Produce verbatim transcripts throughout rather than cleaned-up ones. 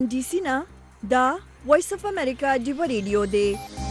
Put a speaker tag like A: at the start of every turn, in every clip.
A: D C ना دا وایس اف امریکا ډیو ریډیو دی.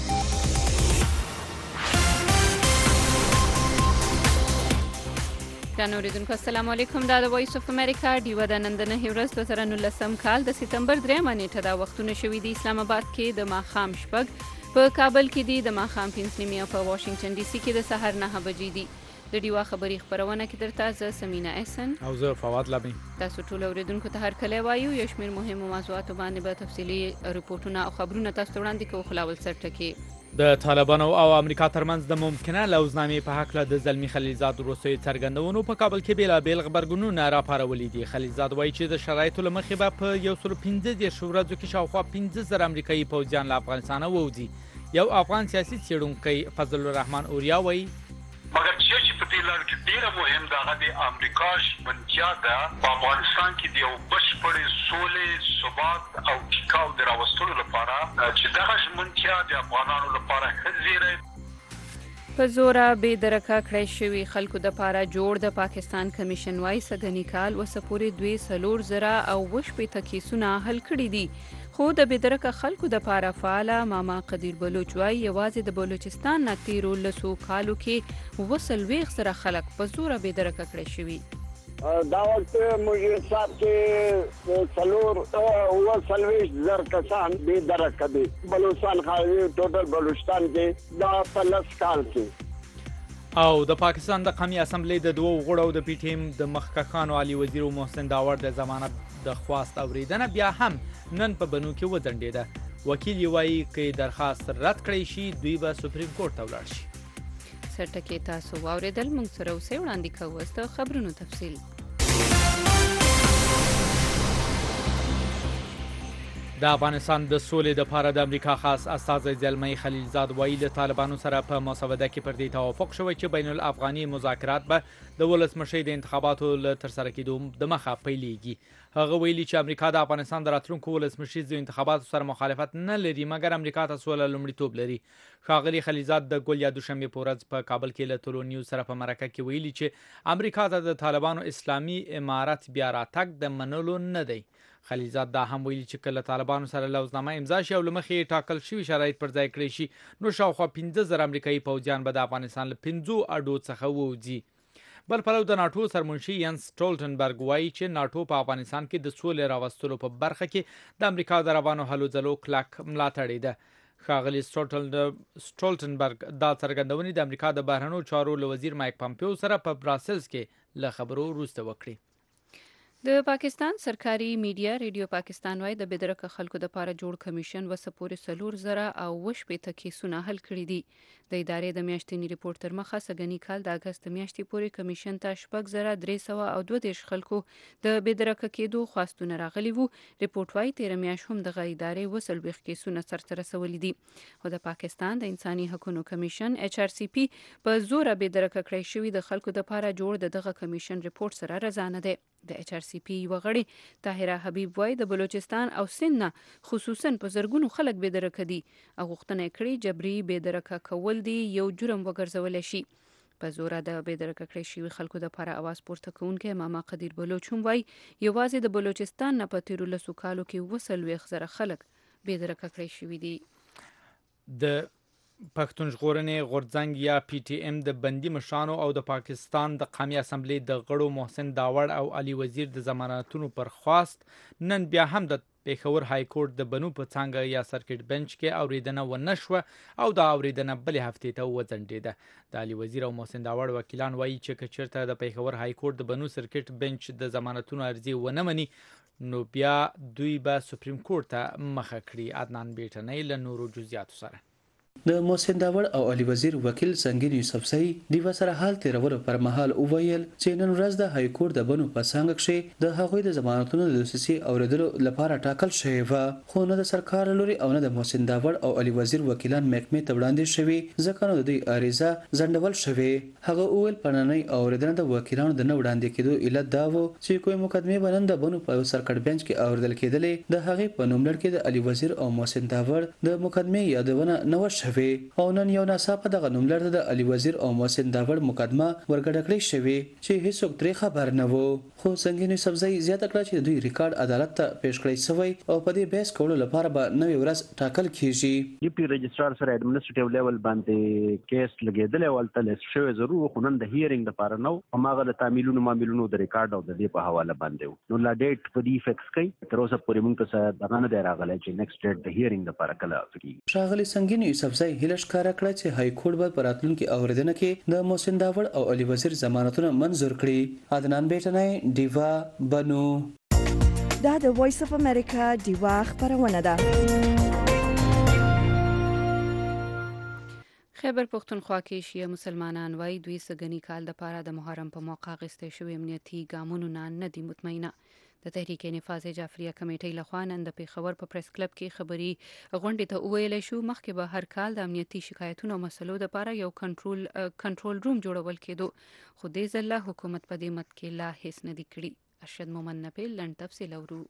B: ګرانو اوریدونکو السلام علیکم. دا د وایس اف امریکا ډیو د نن د نهه ورځ دوه زره نولسم کال د سپتمبر دریمه نیټه دا وختونه شوي دي. اسلام آباد کې د ماښام شپږ، په کابل کې دي د ماښام پنځه نیمې او په واشنگټن ډي سي کې د سهار نهه بجې دي. د ډیوا خبري خبرونه کې درته زه سمینا احسن
C: او زه فواد لبی.
B: تاسو ټول اوریدونکو ته هر کله وایو یو شمېر مهمو موضوعاتو باندې به تفصیلي رپورټونه او خبرونه تاسو ته وړاندې کوو. خلاول سرټه کې
C: د طالبانو او امریکا ترمنځ د ممکنه لوزنامې په حق له د زلمی خلیلزاد وروستیو څرګندونو په کابل کې بیلابیل غبرګونونه راپارولي دي. خلیلزاد وایي چې د شرایطو له مخې به په یو سل پنځه دېرش ورځو کې شاوخوا پنځه زره امریکایي پوځیان له افغانستانه ووځي. یو افغان سیاسي څېړونکی فضل الرحمن اوریا وایي
D: مګر چې چې په دې لړ کې ډېره مهم ده هغه د امریکا ژمنتیا ده په افغانستان کې د یو بشپړې سولې، ثبات او ټیکاو د راوستلو لپاره چې دغه ژمنتیا د افغانانو لپاره ښه زیری
B: په زوره بې درکه کړی شوي خلکو دپاره جوړ د پاکستان کمیشن وایي سږني کال اوسه پورې دوی څلور زره او اوه شپېته کیسونه حل کړي دي. خو د بې درکه خلکو دپاره فعاله ماما قدیر بلوچ وایي یوازې د بلوچستان نه تیرو لسو کالو کې اووه څلوېښت زره خلک په زوره بې درکه کړی شوي.
E: دا وخت موږ حساب کې څلور اووه څلوېښت زره کسان بې درکه دي. بلوچستان خالي ټوټل بلوچستان کې دا په لس کال کې.
C: او د پاکستان د قومي اسمبلی د دوو غړو د پی ټی ایم د مخکښانو علي وزیر او محسن داور د ضمانت د خواست اوریدنه بیا هم نن په بنو کې وځنډېده. وکیل یې وایي که درخواست رد کړی شي دوی به سپریم کورټ ته ولاړ شي.
B: سرټکې تاسو واورېدل. موږ سره اوسئ وړاندې کوو اوس د خبرونو تفصیل.
C: د افغانستان د سولې دپاره د امریکا خاص استازی زلمی خلیلزاد وایي له طالبانو سره په مسوده کې پر دې توافق شوی چې بین الافغاني مذاکرات به د ولسمشۍ د انتخاباتو له ترسره کېدو د مخه پیلېږي. هغه ویلي چې امریکا د افغانستان د راتلونکو ولسمشیزو انتخاباتو سره مخالفت نه لري مګر امریکا ته سوله لومړیتوب لري. ښاغلي خلیلزاد د ګل یا دوشنبې په ورځ په کابل کې له ټولو نیوز سره په مرکه کې ویلي چې امریکا ته د طالبانو اسلامي امارت بیا راتګ د منلو نه دی. خلیلزاد دا هم ویلي چې کله طالبانو سره لوزنامه امضا شي او له مخې ټاکل شوي شرایط پر ځای کړی شي نو شاوخوا پنځه زره امریکایي پوځیان به د افغانستان له پنځو اډو څخه ووځي. بل پلو د ناټو سرمنشي ینس سټولټنبرګ وایي چې ناټو په افغانستان کې د سولې راوستلو په برخه کې د امریکا د روانو هلو ځلو کلک ملاتړی ده. ښاغلي سټولټنبرګ دا څرګندونې د امریکا د بهرنیو چارو له وزیر مایک پامپیو سره په براسلز کې له خبرو وروسته وکړي.
B: د پاکستان سرکاري میډیا ریډیو پاکستان وایي د بې درکه خلکو دپاره جوړ کمیشن اوسه پورې څلور زره او اوه شپېته کیسونه حل کړي دي. د ادارې د میاشتني ریپورټ تر مخه سږني کال د اګست میاشتې پورې کمیشن ته شپږ زره درې سوه او دوه دېرش خلکو د بې درکه کېدو خواستونه راغلي وو. ریپورټ وایي تېره میاشت هم دغه ادارې اووه څلوېښت کیسونه سرته رسولي دي. خو د پاکستان د انساني حقونو کمیشن ایچ آر سی پی په زوره بې درکه کړی شوي د خلکو دپاره جوړ د دغه کمیشن ریپورټ سره رضا نه دی. د ایچ آر سی پی یوه غړي طاهره حبیب وایي د بلوچستان او سند نه خصوصا په زرګونو خلک بې درکه دي او غوښتنه یې کړې جبري بې درکه کول دي یو جرم وګرځولی شي. په زوره د بې درکه کړی شوي خلکو دپاره اواز پورته کوونکی ماما قدیر بلوچ هم وایي یوازې د بلوچستان نه په تېرو لسو کالو کې اووه څلوېښت زره خلک بې درکه کړی شوي دي.
C: د پښتون ژغورنې غورځنګ یا پی ټی ایم د بندي مشرانو او د پاکستان د قومي اسمبلی د غړو محسن داور او علي وزیر د ضمانتونو پر خواست نن بیا هم د پېښور های کورټ د بنو په څانګه یا سرکټ بنچ کې اوریدنه ونه شوه او دا اوریدنه بلې هفتې ته وځنډېده. د علي وزیر او محسن داور وکیلان وایي چې که چېرته د پېښور های کورټ د بنو سرکټ بنچ د ضمانتونو عرضې ونه مني نو بیا دوی به سپریم کورټ ته مخه کړي. عدنان بیټنۍ له نورو جزئیاتو سره.
F: د محسن داور او علي وزیر وکیل سنگین یوسفزئی دیو سره حال تیرولو پر مهال وویل چې نن ورځ د های کورټ د بنو په څانګه کې د هغوی د ضمانتونو د دوسیسي اوریدلو لپاره ټاکل شوی و خو نه د سرکار لوري او نه د محسن داور او علي وزیر وکیلان محکمې ته وړاندې شوي ځکه نو د دوی عریضه ځنډول شوې. هغه وویل په نننۍ اوریدنه د وکیلانو د نه وړاندې کېدو علت دا و چې کومې مقدمې به نن د بنو په سرکټ بنچ کې اوریدل کېدلې د هغې په نوملړ کې د علي وزیر او محسن داور د مقدمې یادونه نه وه شوې. شوې او نن یو ناڅاپه دغه نوملړ د علي وزیر او محسن داوړ مقدمه ورګډه کړې شوې چې هیڅوک ترې خبر نه وو. خو سنگین یوسفزۍ زیاته کړه چې دوی ریکارډ عدالت ته پیش کړی شوی او په دې بحث کولو لپاره به نوې ورځ ټاکل کیږي.
G: ډیپټي رجسترار سره ایڈمنسټریټیو لیول باندې کیس لګیدل او تل شوی ضرور خو نن د هیرینګ لپاره نو هغه د تعمیلونو معاملونو د ریکارډ او د دې په حواله باندې نو لا ډیټ په دې فکس کوي تر اوسه پورې موږ ته دغه نه دی راغلی چې نیکسټ ډیټ د هیرینګ لپاره کله کیږي.
F: ښاغلي سنگین یوسفزۍ هیله ښکاره کړه چې های کورټ به په راتلونکي اوریدنه کې د محسن داوړ او علي وزیر ضمانتونه منظور کړي. عدنان بیٹنای دیوا بنو.
A: دا د وایس اف امریکا دیوا خبرونه ده.
B: خیبر پختونخوا کې شیعه مسلمانان وایي دوی سګنی کال د پاره د محرم په موقع غستې شوی امنیتي ګامونو نه نه دي مطمئنه. د تحریک نفاذ جعفریه کمیټې لخوا نن د پیښور په پریس کلب کې خبري غونډې ته وویل شو مخکې به هر کال د امنیتي شکایتونو او مسلو د لپاره یو کنټرول کنټرول روم جوړول کېدو خو دې ځله حکومت په دې مت کې لا هیڅ نه دی کړی. ارشد مومن نپیل لنډ تفصیل اورو.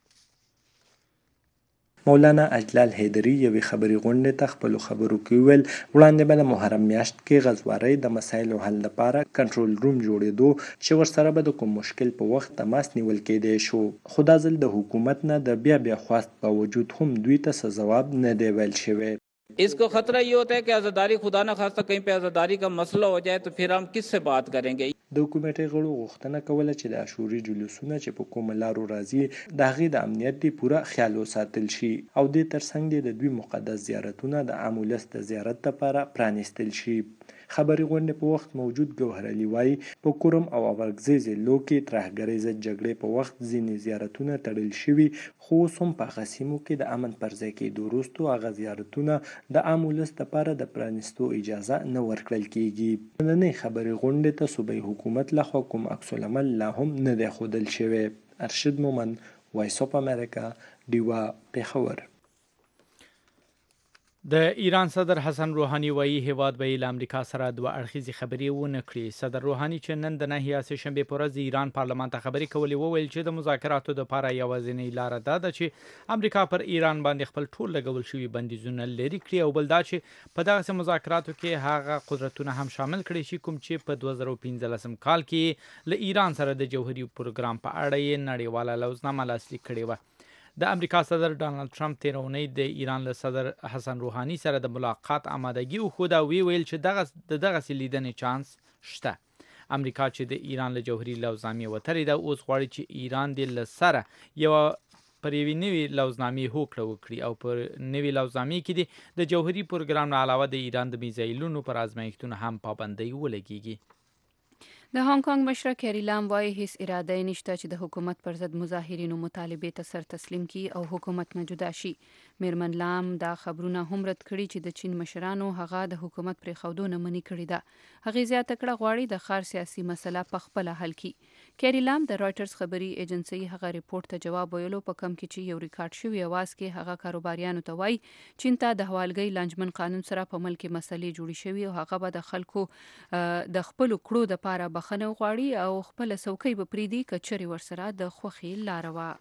H: مولانا اجلال حیدری یوې خبري غونډې ته خپلو خبرو کې ویل وړاندې به د محرم میاشت کې غزوارۍ د مسایلو حل لپاره کنټرول روم جوړېدو چې ورسره به د کوم مشکل په وخت تماس نیول کېدی شو خو دا ځل د حکومت نه د بیا بیا خواست باوجود هم دوی ته څه ځواب نه دی ویل شوی.
I: इसको खतरा ये होता है कि आज़ादारी खुदा न खास्ता कहीं पे आज़ादारी का मसला हो जाए तो फिर हम किससे बात करेंगे.
H: د حکومتي غړو غوښتنه کوله چې د عاشوري جلوسونه چې په کومه لارو راځي د هغې د امنیت دی پوره خیال وساتل شي او دې ترڅنګ دی د دوی مقدس زیارتونه د عام ولس د زیارت لپاره پرانیستل شي. خبري غونډې په وخت موجود ګوهر علي وایي په کورم او اورګزي ضلعو کې ترهګرۍ ضد جګړې په وخت ځینې زیارتونه تړل شوي خو اوس هم په هغه سیمو کې د امن پر ځای کېدو وروستو هغه زیارتونه د عام ولس لپاره د پرانیستو اجازه نه ورکړل کېږي. نننۍ خبري غونډې ته صوبایي حکومت لخوا کوم عکس العمل لا هم نه دی ښودل شوی. ارشد مومن وایس اف امریکا ډیوا پیښور.
C: د ایران صدر حسن روحانی وایي هیواد به له امریکا سره دوه اړخیزې خبرې ونه کړي. صدر روحانی چې نن د نهه یا سهشنبې په ورځ د ایران پارلمان ته خبرې کولې وویل چې د مذاکراتو دپاره یوازینۍ لاره دا ده چې امریکا پر ایران باندې خپل ټول لګول شوي بندیزونه لرې کړي او بل دا چې په دغسې مذاکراتو کې هغه قدرتونه هم شامل کړي شي کوم چې په دوه زره پنځلسم کال کې له ایران سره د جوهري پروګرام په اړه یې نړیواله لوزنامه لاسلیک کړې وه. د امریکا صدر ډانلډ ټرمپ تېره اونۍ د ایران له صدر حسن روحانی سره د ملاقات آمادګي وښوده او ویې ویل چې دغه د دغسې لیدنې چانس شته. امریکا چې د ایران له جوهري لوزنامې وتلې ده اوس غواړي چې ایران دې له سره یوه پر یوې نوې لوزنامې هوکړه وکړي او پر نوې لوزنامې کې دې د جوهري پروګرام نه علاوه د ایران د میزایلونو پر ازمایښتونو هم پابندۍ ولګېږي.
B: د هانګ کانګ مشره کیری لام وایي هیڅ اراده نشته چې د حکومت پر ضد مظاهرینو مطالبې ته سر تسلیم کړي او حکومت نه جدا شي. میرمن لام دا خبرونه هم رد کړي چې د چین مشرانو هغه د حکومت پرې ښودو نه منې کړې ده. هغې زیاته کړه غواړي د ښار سیاسي مسله په خپله حل کړي. کیری لام د رایټرز خبري ایجنسۍ هغه ریپورت ته جواب ویلو په کم کې چې یو ریکارډ شوی اواز کې هغه کاروباریانو ته وایي چین ته د حوالګۍ لانجمن قانون سره په ملک کې مسلې جوړې شوي او هغه به د خلکو د خپلو کړو دپاره بخښنه غواړي او خپله څوکۍ به پرېږدي که چیرې ورسره د خوښې لاره وه.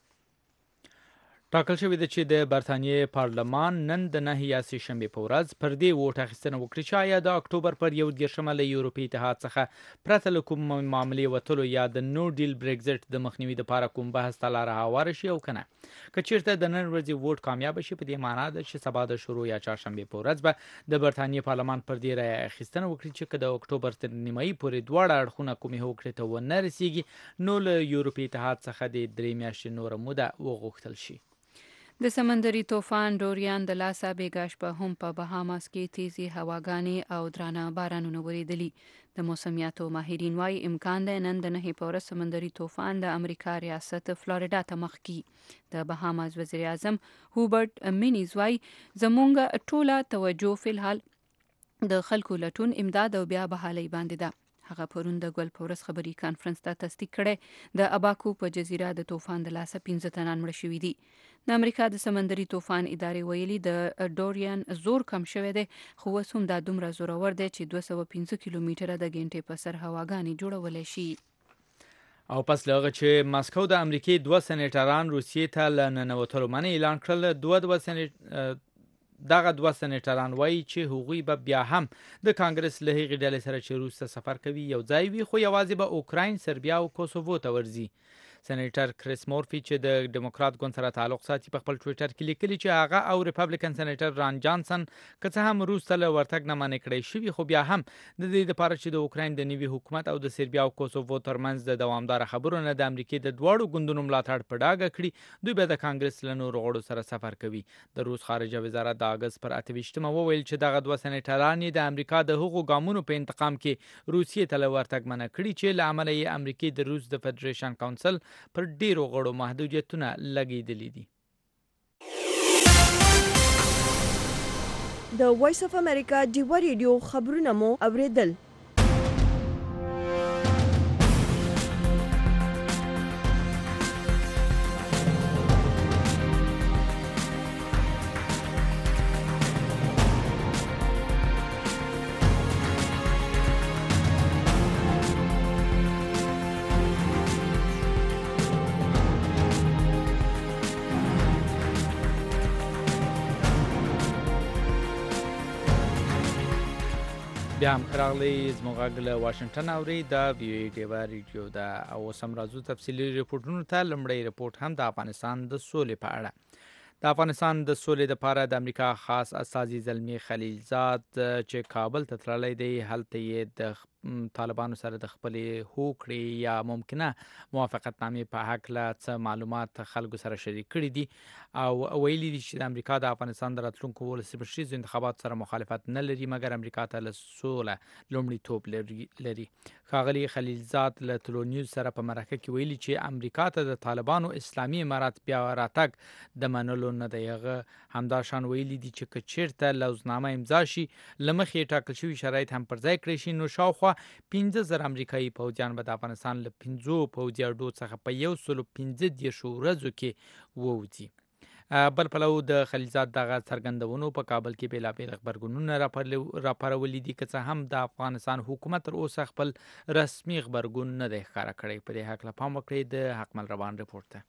C: ټاکل شوې ده چې د برطانیې پارلمان نن د نهه یا سهشنبې په ورځ پر دې ووټ اخیستنه وکړي چې آیا د اکتوبر پر یو دېرشمه له یورپي اتحاد څخه پرته له کوم معاملې وتلو یا د نو ډیل برېکزټ د مخنیوي دپاره کوم بحث ته لاره هواره شي او که نه. که چیرته د نن ورځې ووټ کامیابه شي په دې معنا ده چې سبا د شروع یا چهارشنبې په ورځ به د برطانیې پارلمان پر دې رایه اخیستنه وکړي چې که د اکتوبر تر نیمایي پورې دواړه اړخونه کومې هوکړې ته ونه رسیږي نو له یورپي اتحاد څخه د درې میاشتې نوره موده وغوښتل شي.
B: د سمندري طوفان ډوریان د لاسه بیګا شپه هم په بهاماس کې تیزی هواګانې او درانه بارانونه وریدلي. د موسمیاتو ماهرین وایي امکان دی نن د نهې په ورځ سمندري طوفان د امریکا ریاست فلوریډا ته مخ کړي. د بهاماس وزیر اعظم هوبرټ مینیز وایي زموږ ټوله توجه فلحال د خلکو لټون امداد او بیا بحالۍ باندې ده. هغه پرون د ګل په ورځ خبري کانفرنس ته تصدیق کړی د اباکو په جزیره د طوفان د لاسه پنځه تنان مړه شوي دي. د امریکا د سمندري طوفان ادارې ویلي د ډوریان زور کم شوی دی خو اوس هم دا دومره زورور دی چې دوه سوه پنځه کیلومتره د غنټې په سر هواګانې جوړولی شي.
C: او پس له هغه چې ماسکو د امریکې دوه سېنیټران روسیې ته له ننوتلو منع اعلان کړل دوه دوه سېنیټ دغه دوه سېنیټران وایي چې هغوی به بیا هم د کانګرس له هغې ډلې سره چې روس ته سفر کوي یو ځای وي، خو یوازې به اوکراین، سربیا او کوسوو ته ورځي. سېنیټر کریس مورفي چې د ډیموکرات ګوند سره تعلق ساتي په خپل ټویټر کې لیکلي چې هغه او ریپبلیکن سېنیټر ران جانسن که څه هم روس ته له ورتګ نه منع کړی شوي، خو بیا هم د دې لپاره چې د اوکراین د نوي حکومت او د سربیا او کوسوو ترمنځ د دوامداره خبرو نه د امریکې د دواړو ګوندونو ملاتړ په ډاګه کړي، دوی به د کانګرس له نورو غړو سره سفر کوي. د روس خارجه وزارت د اګست پر اته ویشتمه وویل چې دغه دوه سېنیټران د امریکا د هغو ګامونو په انتقام کې روسیې ته له ورتګ منع کړي چې له امله یې امریکې د روس د فدریشن کونسل پر ډیرو غړو محدودیتونه لګېدلي دي.
A: د وایس اف امریکا ډیوا ریډیو خبرونه مو اوریدل.
C: بیا هم راغلی زموږ غږ له واشنګټن اورئ، د وی او ای ډیوا ریډیو ده. او اوس هم راځو تفصیلي رپورټونو ته. لومړی رپورټ هم د افغانستان د سولې په اړه. د افغانستان د سولې لپاره د امریکا خاص استازي زلمی خلیلزاد چې کابل ته تللی دی، هلته یې د طالبانو سره د خپلې هوکړې یا ممکنه موافقتنامې په هکله څه معلومات خلکو سره شریک کړي دي، او ویلي دي چې د امریکا د افغانستان د راتلونکو ولسمشریزو انتخاباتو سره مخالفت نه لري، مګر امریکا ته له سوله لومړیتوب لري. ښاغلي خلیلزاد له تلو نیوز سره په مرکه کې ویلي چې امریکا ته د طالبانو اسلامي امارات بیا راتګ د منلو نه دی. هغه همدا شان ویلي دي چې که چیرته لوزنامه امضا شي، له مخې ټاکل شوي شرایط هم پر ځای کړی شي، نو شاوخوا پنځه زره امریکایي پوځیان به د افغانستان له پنځو پوځي اډو څخه په یو سلو پنځه دېرشو ورځو کې ووځي. بل پلو د خلیلزاد دغه څرګندونو په کابل کې بېلابېل غبرګونونه راپارولي دي، که څه هم د افغانستان حکومت تر اوسه خپل رسمي غبرګون نه دی ښکاره کړی. په دې هکله پام وکړئ د حکمل روان رپورټ ته.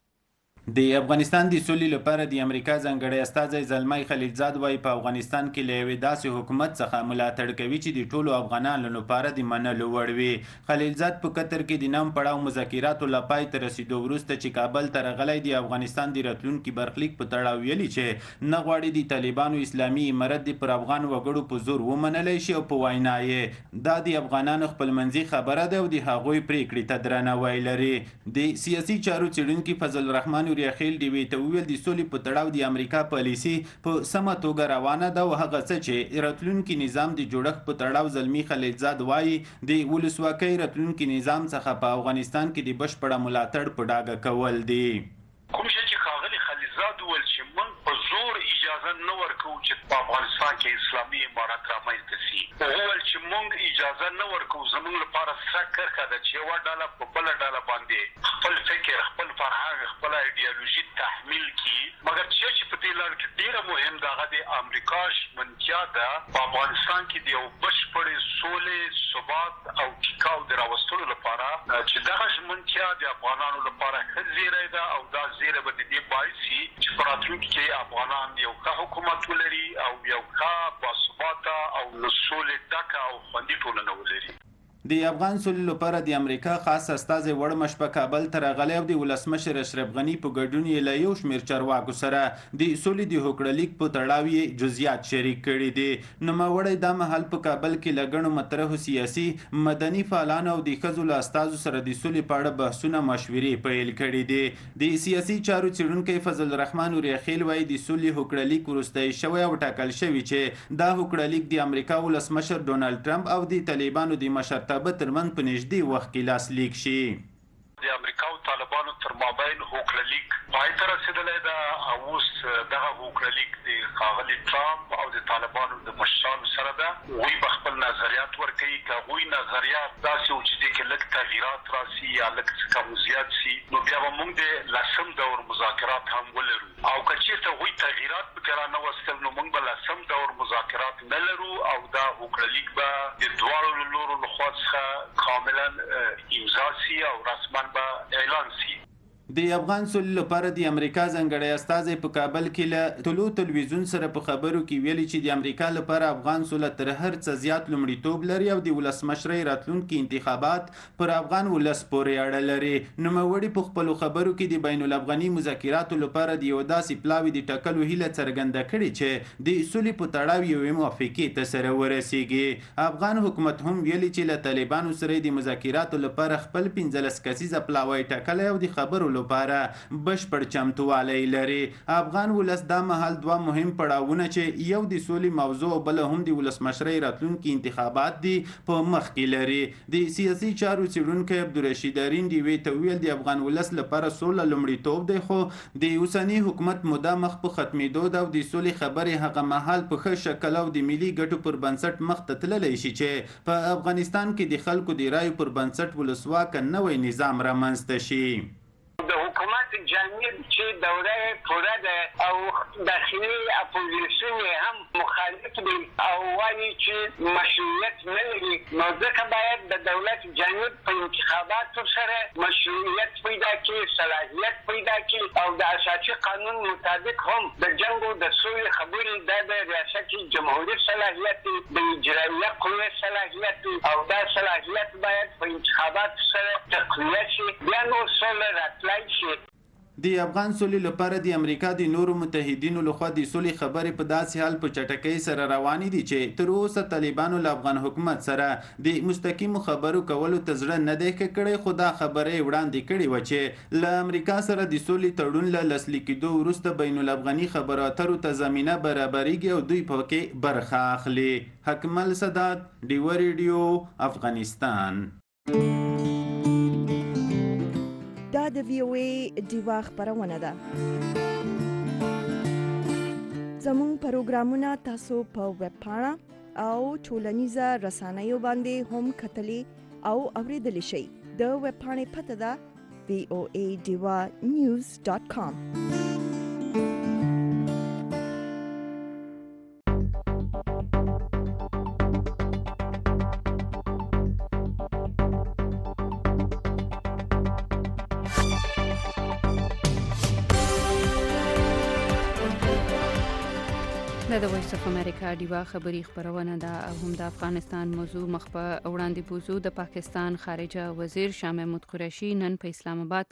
J: د افغانستان د سولې لپاره د امریکا ځانګړی استازی زلمی خلیلزاد وایي په افغانستان کې له یوې داسې حکومت څخه ملاتړ کوي چې د ټولو افغانانو لپاره د منلو وړ وي. خلیلزاد په قطر کې د نام پړاو مذاکراتو له پای ته رسیدو وروسته چې کابل ته راغلی د افغانستان د راتلونکي برخلیک په تړاو ویلي چې نه غواړي د طالبانو اسلامي امارت د پر افغان وګړو په زور ومنلی شي، او په وینا یې دا د افغانانو خپلمنځي خبره ده او د هغوی پریکړې ته درناوی لري. د سیاسي چارو څېړونکي فضل الرحمن ریاخیل ډیوی ته وویل د سولې په تړاو د امریکا پالیسي په سمه توګه روانه ده، او هغه څه چې راتلونکي نظام د جوړښت په تړاو زلمی خلیلزاد وایي د ولسواکۍ راتلونکي نظام څخه په افغانستان کې د بشپړه ملاتړ په ډاګه کول دي.
D: کوم شی چې ښاغلي خلیلزاد وویل چې موږ په زور اجازه نه ورکوو چې په افغانستان کې اسلامي امارت رامنځته سي، وویل چې موږ اجازه نه ورکوو، زموږ لپاره سره کرښه ده چې یوه ډله په بله ډله باندې خپل فکر، خپل فرهنګ، خپله ایډیالوژي تحمیل کړي. مګر چې په دې لړ کې ډېره مهم ده هغه د امریکا ژمنتیا ده په افغانستان کې د یو بشپړې سولې، ثبات او ټیکاو د راوستلو لپاره، چې دغه ژمنتیا د افغانانو لپاره ښه زیری ده، او دا زیری به د دې باعث شي چې په راتلونکي کې افغانان یو ښه حکومت ولري او یو ښه باثباته او له سولې ډکه او خوندي ټولنه ولري.
J: د افغان سولې لپاره د امریکا خاص استازی وړ شپه کابل ته راغلی او د ولسمشر اشرف غني په ګډون یې له یو شمېر چارواکو سره د سولې د هوکړه لیک په تړاو یې جزئیات شریک کړي دي. نوموړی دا مهال په کابل کې له ګڼو مطرحو سیاسي، مدني فعالانو او د ښځو له استازو سره د سولې په اړه بحثونه مشورې پیل کړي دي. د سیاسي چارو څېړونکی فضل الرحمن ریاخیل وایي د سولې هوکړه لیک وروستی شوی او ټاکل شوي چې دا هوکړه لیک د امریکا ولسمشر ډونالډ ټرمپ او د طالبانو د مشرتابه ترمن په نږدې وخت کې لاسلیک شي.
D: د امریکا او طالبانو تر مابین هوکړه لیک پای ته رسېدلی ده، او اوس دغه هوکړه لیک د ښاغلي ټرمپ او د طالبانو د مشرانو سره ده. هغوی به خپل نظریات ورکوي. که هغوی نظریات داسې و چې دې کې لږ تغییرات راسي یا لږ څه کم زیات سي، نو بیا به موږ د لسم دور مذاکرات هم ولرو. او که چېرته هغوی تغییرات پکې رانوستل، نو موږ به لسم دور مذاکرات نه لرو، او دا هوکړه لیک به د دواړو له لورو له خوا څخه کاملا امضا سي او رسما به اعلان سي.
J: د افغان سولې لپاره د امریکا ځانګړی استازی په کابل کې له طلوع تلویزیون سره په خبرو کې ویلي چې د امریکا لپاره افغان سوله تر هر څه زیات لومړیتوب لري او د ولسمشرۍ راتلونکي انتخابات پر افغان ولس پورې اړه لري. نوموړي په خپلو خبرو کې د بین الافغاني مذاکراتو لپاره د یو داسې پلاوي د ټاکلو هیله څرګنده کړې چې د سولې په تړاو یوې موافقې ته سره ورسیږي. افغان حکومت هم ویلي چې له طالبانو سره د مذاکراتو لپاره خپل پنځلس کسیزه پلاوی ټاکلی او د خبرو لپاره بشپړ چمتووالی لري. افغان ولس دا مهال دوه مهم پړاوونه چې یو د سولې موضوع او بل هم د ولسمشرۍ راتلونکي انتخابات دي په مخ کې لري. د سیاسي چارو څیړونکی عبدالرشید رینډي وی ته ویل د افغان ولس لپاره سوله لومړیتوب دی، خو د اوسني حکومت موده مخ په ختمېدو ده او د سولې خبرې هغه مهال په ښه شکل او د ملي ګټو پر بنسټ مخ ته تللی شي چې په افغانستان کې د خلکو د رایو پر بنسټ ولسواکه نوی نظام رامنځته شي.
K: د حکومت جانب چې دوره پوره ده او داخلي اپوزیسیون هم مخالف دي او وایي چې مشروعیت نه لري، نو ځکه باید د دولت جانب په انتخاباتو سره مشروعیت پیدا کړي، صلاحیت پیدا کړي او د اساسي قانون مطابق هم د جنګ او د سولې خبرې دا د ریاست جمهوریت صلاحیت دی، د اجراییه قوې صلاحیت دی او دا صلاحیت باید په انتخاباتو سره تقویه شي، بیا نو سوله راتلای شي.
J: د افغان سولې لپاره د امریکا د نورو متحدینو لخوا د سولې خبرې په داسې حال په چټکۍ سره روانې دي چې تر اوسه طالبانو له افغان حکومت سره د مستقیمو خبرو کولو ته زړه نه دی کړی، خو دا خبره وړاندې کړې وه چې له امریکا سره د سولې تړون له لاسلیک کېدو وروسته بین الافغاني خبرو اترو ته زمینه برابریږي او دوی پکې برخه اخلي. حکمل سادات، ډیوه ریډیو، افغانستان.
A: دا د وی او ای ډیوا خبرونه ده. زموږ پروګرامونه تاسو په ویب پاڼه او ټولنیزه رسنیو باندې هم کتلی او اوریدلی شئ. د ویب پاڼې پته ده وی او ای ډیوا نیوز ډاټ کام.
B: د وایس اف امریکا ډیوا خبری خبرونه ده او هم د افغانستان موضوع مخ په وړاندې بوزو. د پاکستان خارجه وزیر شاه محمود قریشي نن په اسلام آباد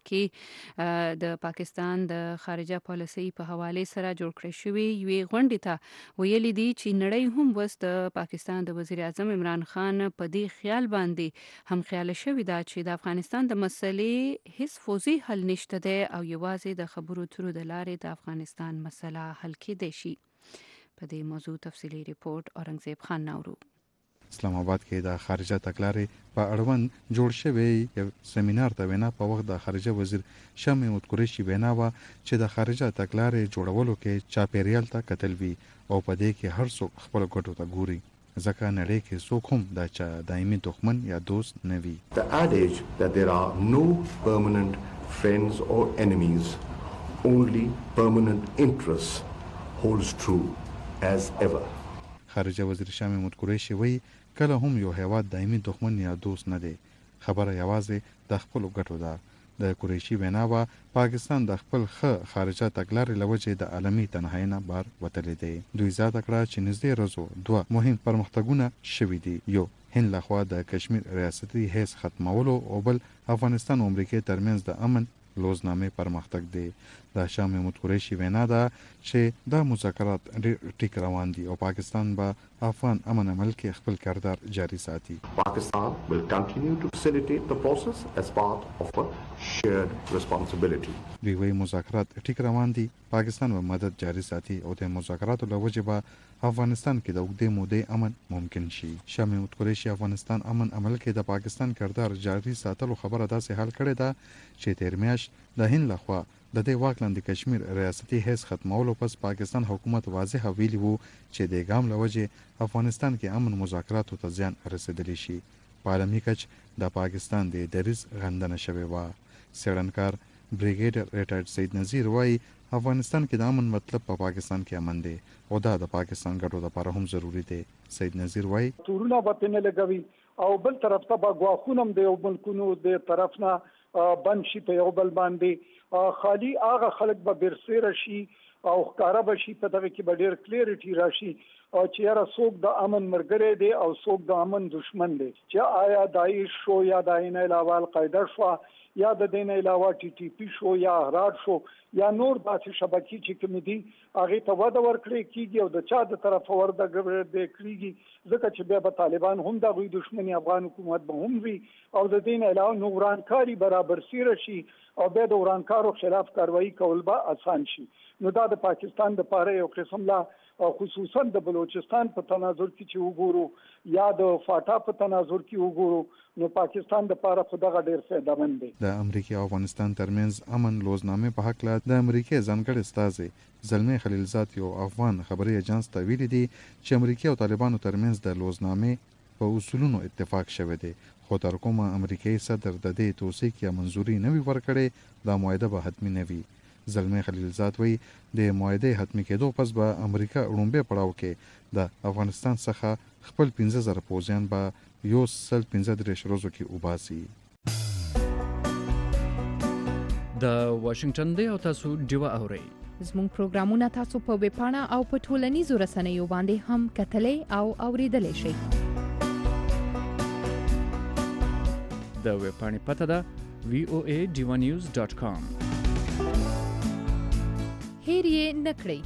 B: کې د پاکستان د خارجه پالیسۍ په حواله سره جوړ کړی شوی یوې غونډې ته ویلي دي چې نړۍ هم وس د پاکستان د وزیر اعظم عمران خان په دې خیال باندې هم خیال شوی دا چې د افغانستان د مسلې هیڅ فوزي حل نشته دی او یوازې د خبرو ترو د لارې د افغانستان مسله حل کېدای شي. په دې موضوع تفصیلی ریپورت اورنګزیب خان نورو.
L: اسلام آباد کې د خارجه تګلارې په اړوند جوړ شوی یو سیمینار ته وینا په وخت د خارجه وزیر شاه محمود قریشي وینا و چې د خارجه تګلارې جوړولو کې چاپیریال ته کتل وی او په دې کې هر څوک خپل ګټو ته ګوري، ځکه نړۍ کې څوک هم دا چې دایمي دښمن یا دوست نه وي.
M: The adage that there are no permanent friends or enemies, only permanent interests holds true as ever.
L: خارجه وزیر شاه محمود قریشي وی کله هم یو هیواد دایمي دښمن یا دوست نه دی، خبره یوازې د خپل ګټو ده. د قریشي وینا و پاکستان د خپل ښه خارجه تګلارې لوجې د عالمي تنهایی نه بار وتلی دی. دوی زیاته کړه چې نږدې ورځو دوه مهم پرمختګونه شوي دي، یو هند لخوا د کشمیر ریاستي حیث ختمولو او بل افغانستان او امریکې ترمنځ د امن لوزنامې پرمختګ دی. د شاه محمود قریشي وینا ده چې دا مذاکرات ټیک روان دي او پاکستان به افغان امن عمل کې خپل کردار جاری ساتي.
M: Pakistan will continue to facilitate the process as part of a shared responsibility.
L: دوی وی مذاکرات ټیک روان دي، پاکستان به مدد جاری ساتي او د مذاکراتو له وجې به افغانستان کې د اوږدې مودې امن ممکن شي. شاه محمود قریشي افغانستان امن عمل کې د پاکستان کردار جاری ساتلو خبره داسې حل کړې ده چې تیر میاشت د هند لخوا د دې واک لاندې کشمیر ریاستي حیث ختمولو پس پاکستان حکومت واضح ویلي وو چې د ګام له وجې افغانستان کې امن مذاکراتو ته زیان رسیدلی شي. په عالمي کچ د پاکستان د دریځ غندنه شوې وه. څېړنکار بریګیډر ریټایرډ سید نذیر وایي افغانستان کې د امن مطلب په پاکستان کې امن دی او دا د پاکستان ګټو لپاره هم ضروری دی. سید نذیر وایي
N: تورونه به نه لګوي او بل طرف ته به ګواښونه د یو ملکونو د طرف نه بند شي په یو بل باندې خالی هغه خلک به برسېره شي او ښکاره به شي په دغه کې به ډېر کلیرټي راشي او چې یاره څوک د امن ملګری دی او څوک د امن دشمن دی چې آیا داعش شو یا د عین علاوه القاعده شو یا د دین علاوه ټي ټي پی شو یا احرار شو یا نور داسې شبکې چې کوم دي هغه ته وده ورکړي کیږي او د چا د طرف ورده د کړيږي ځکه چې بیا به طالبان هم د غوي دشمنی افغان حکومت به هم وي او د دین علاوه نورانکاری برابر سیر شي او بیا د ورانکارو خلاف کاروایی کول به آسان شي. نو دا د پاکستان د پاره یو قسم لا خصوصا د بلوچستان په تناظر کې چې وګورو یا د فاټا په تناظر کې وګورو نو پاکستان د پاره خدغه ډیر فائدہ مند دی.
L: د امریکا او افغانستان ترمنځ امن لوزنامه په حق له د امریکا ځانګړي استاذ زلمي خلیلزاد یو افغان خبري ایجنس ته ویلي دي چې امریکا او طالبانو ترمنځ د لوزنامه په اصولونو اتفاق شوه دی خو تر کومه امریکایي صدر د دې توثیق یا منزوري نه وی ورکړي دا معاهده به حتمی نه وي. زلمي خلیلزاد وی د معاهده حتمی کېدو پس به امریکا وړومبه پړاو کې د افغانستان څخه خپل پنځه زره پوځیان به یو سل پنځه درې روزو کې وباسي.
O: د واشنگټن دی او تاسو ډیوه اورئ.
P: زموږ پروګرامونه تاسو په ویب پاڼه او په ټولنیزو رسنیو باندې هم کتلای او اوریدلای شئ.
O: د ویب پاڼې پته ده وی او ای ډیوه نیوز ډاٹ کام.
P: هیر یې نکړئ.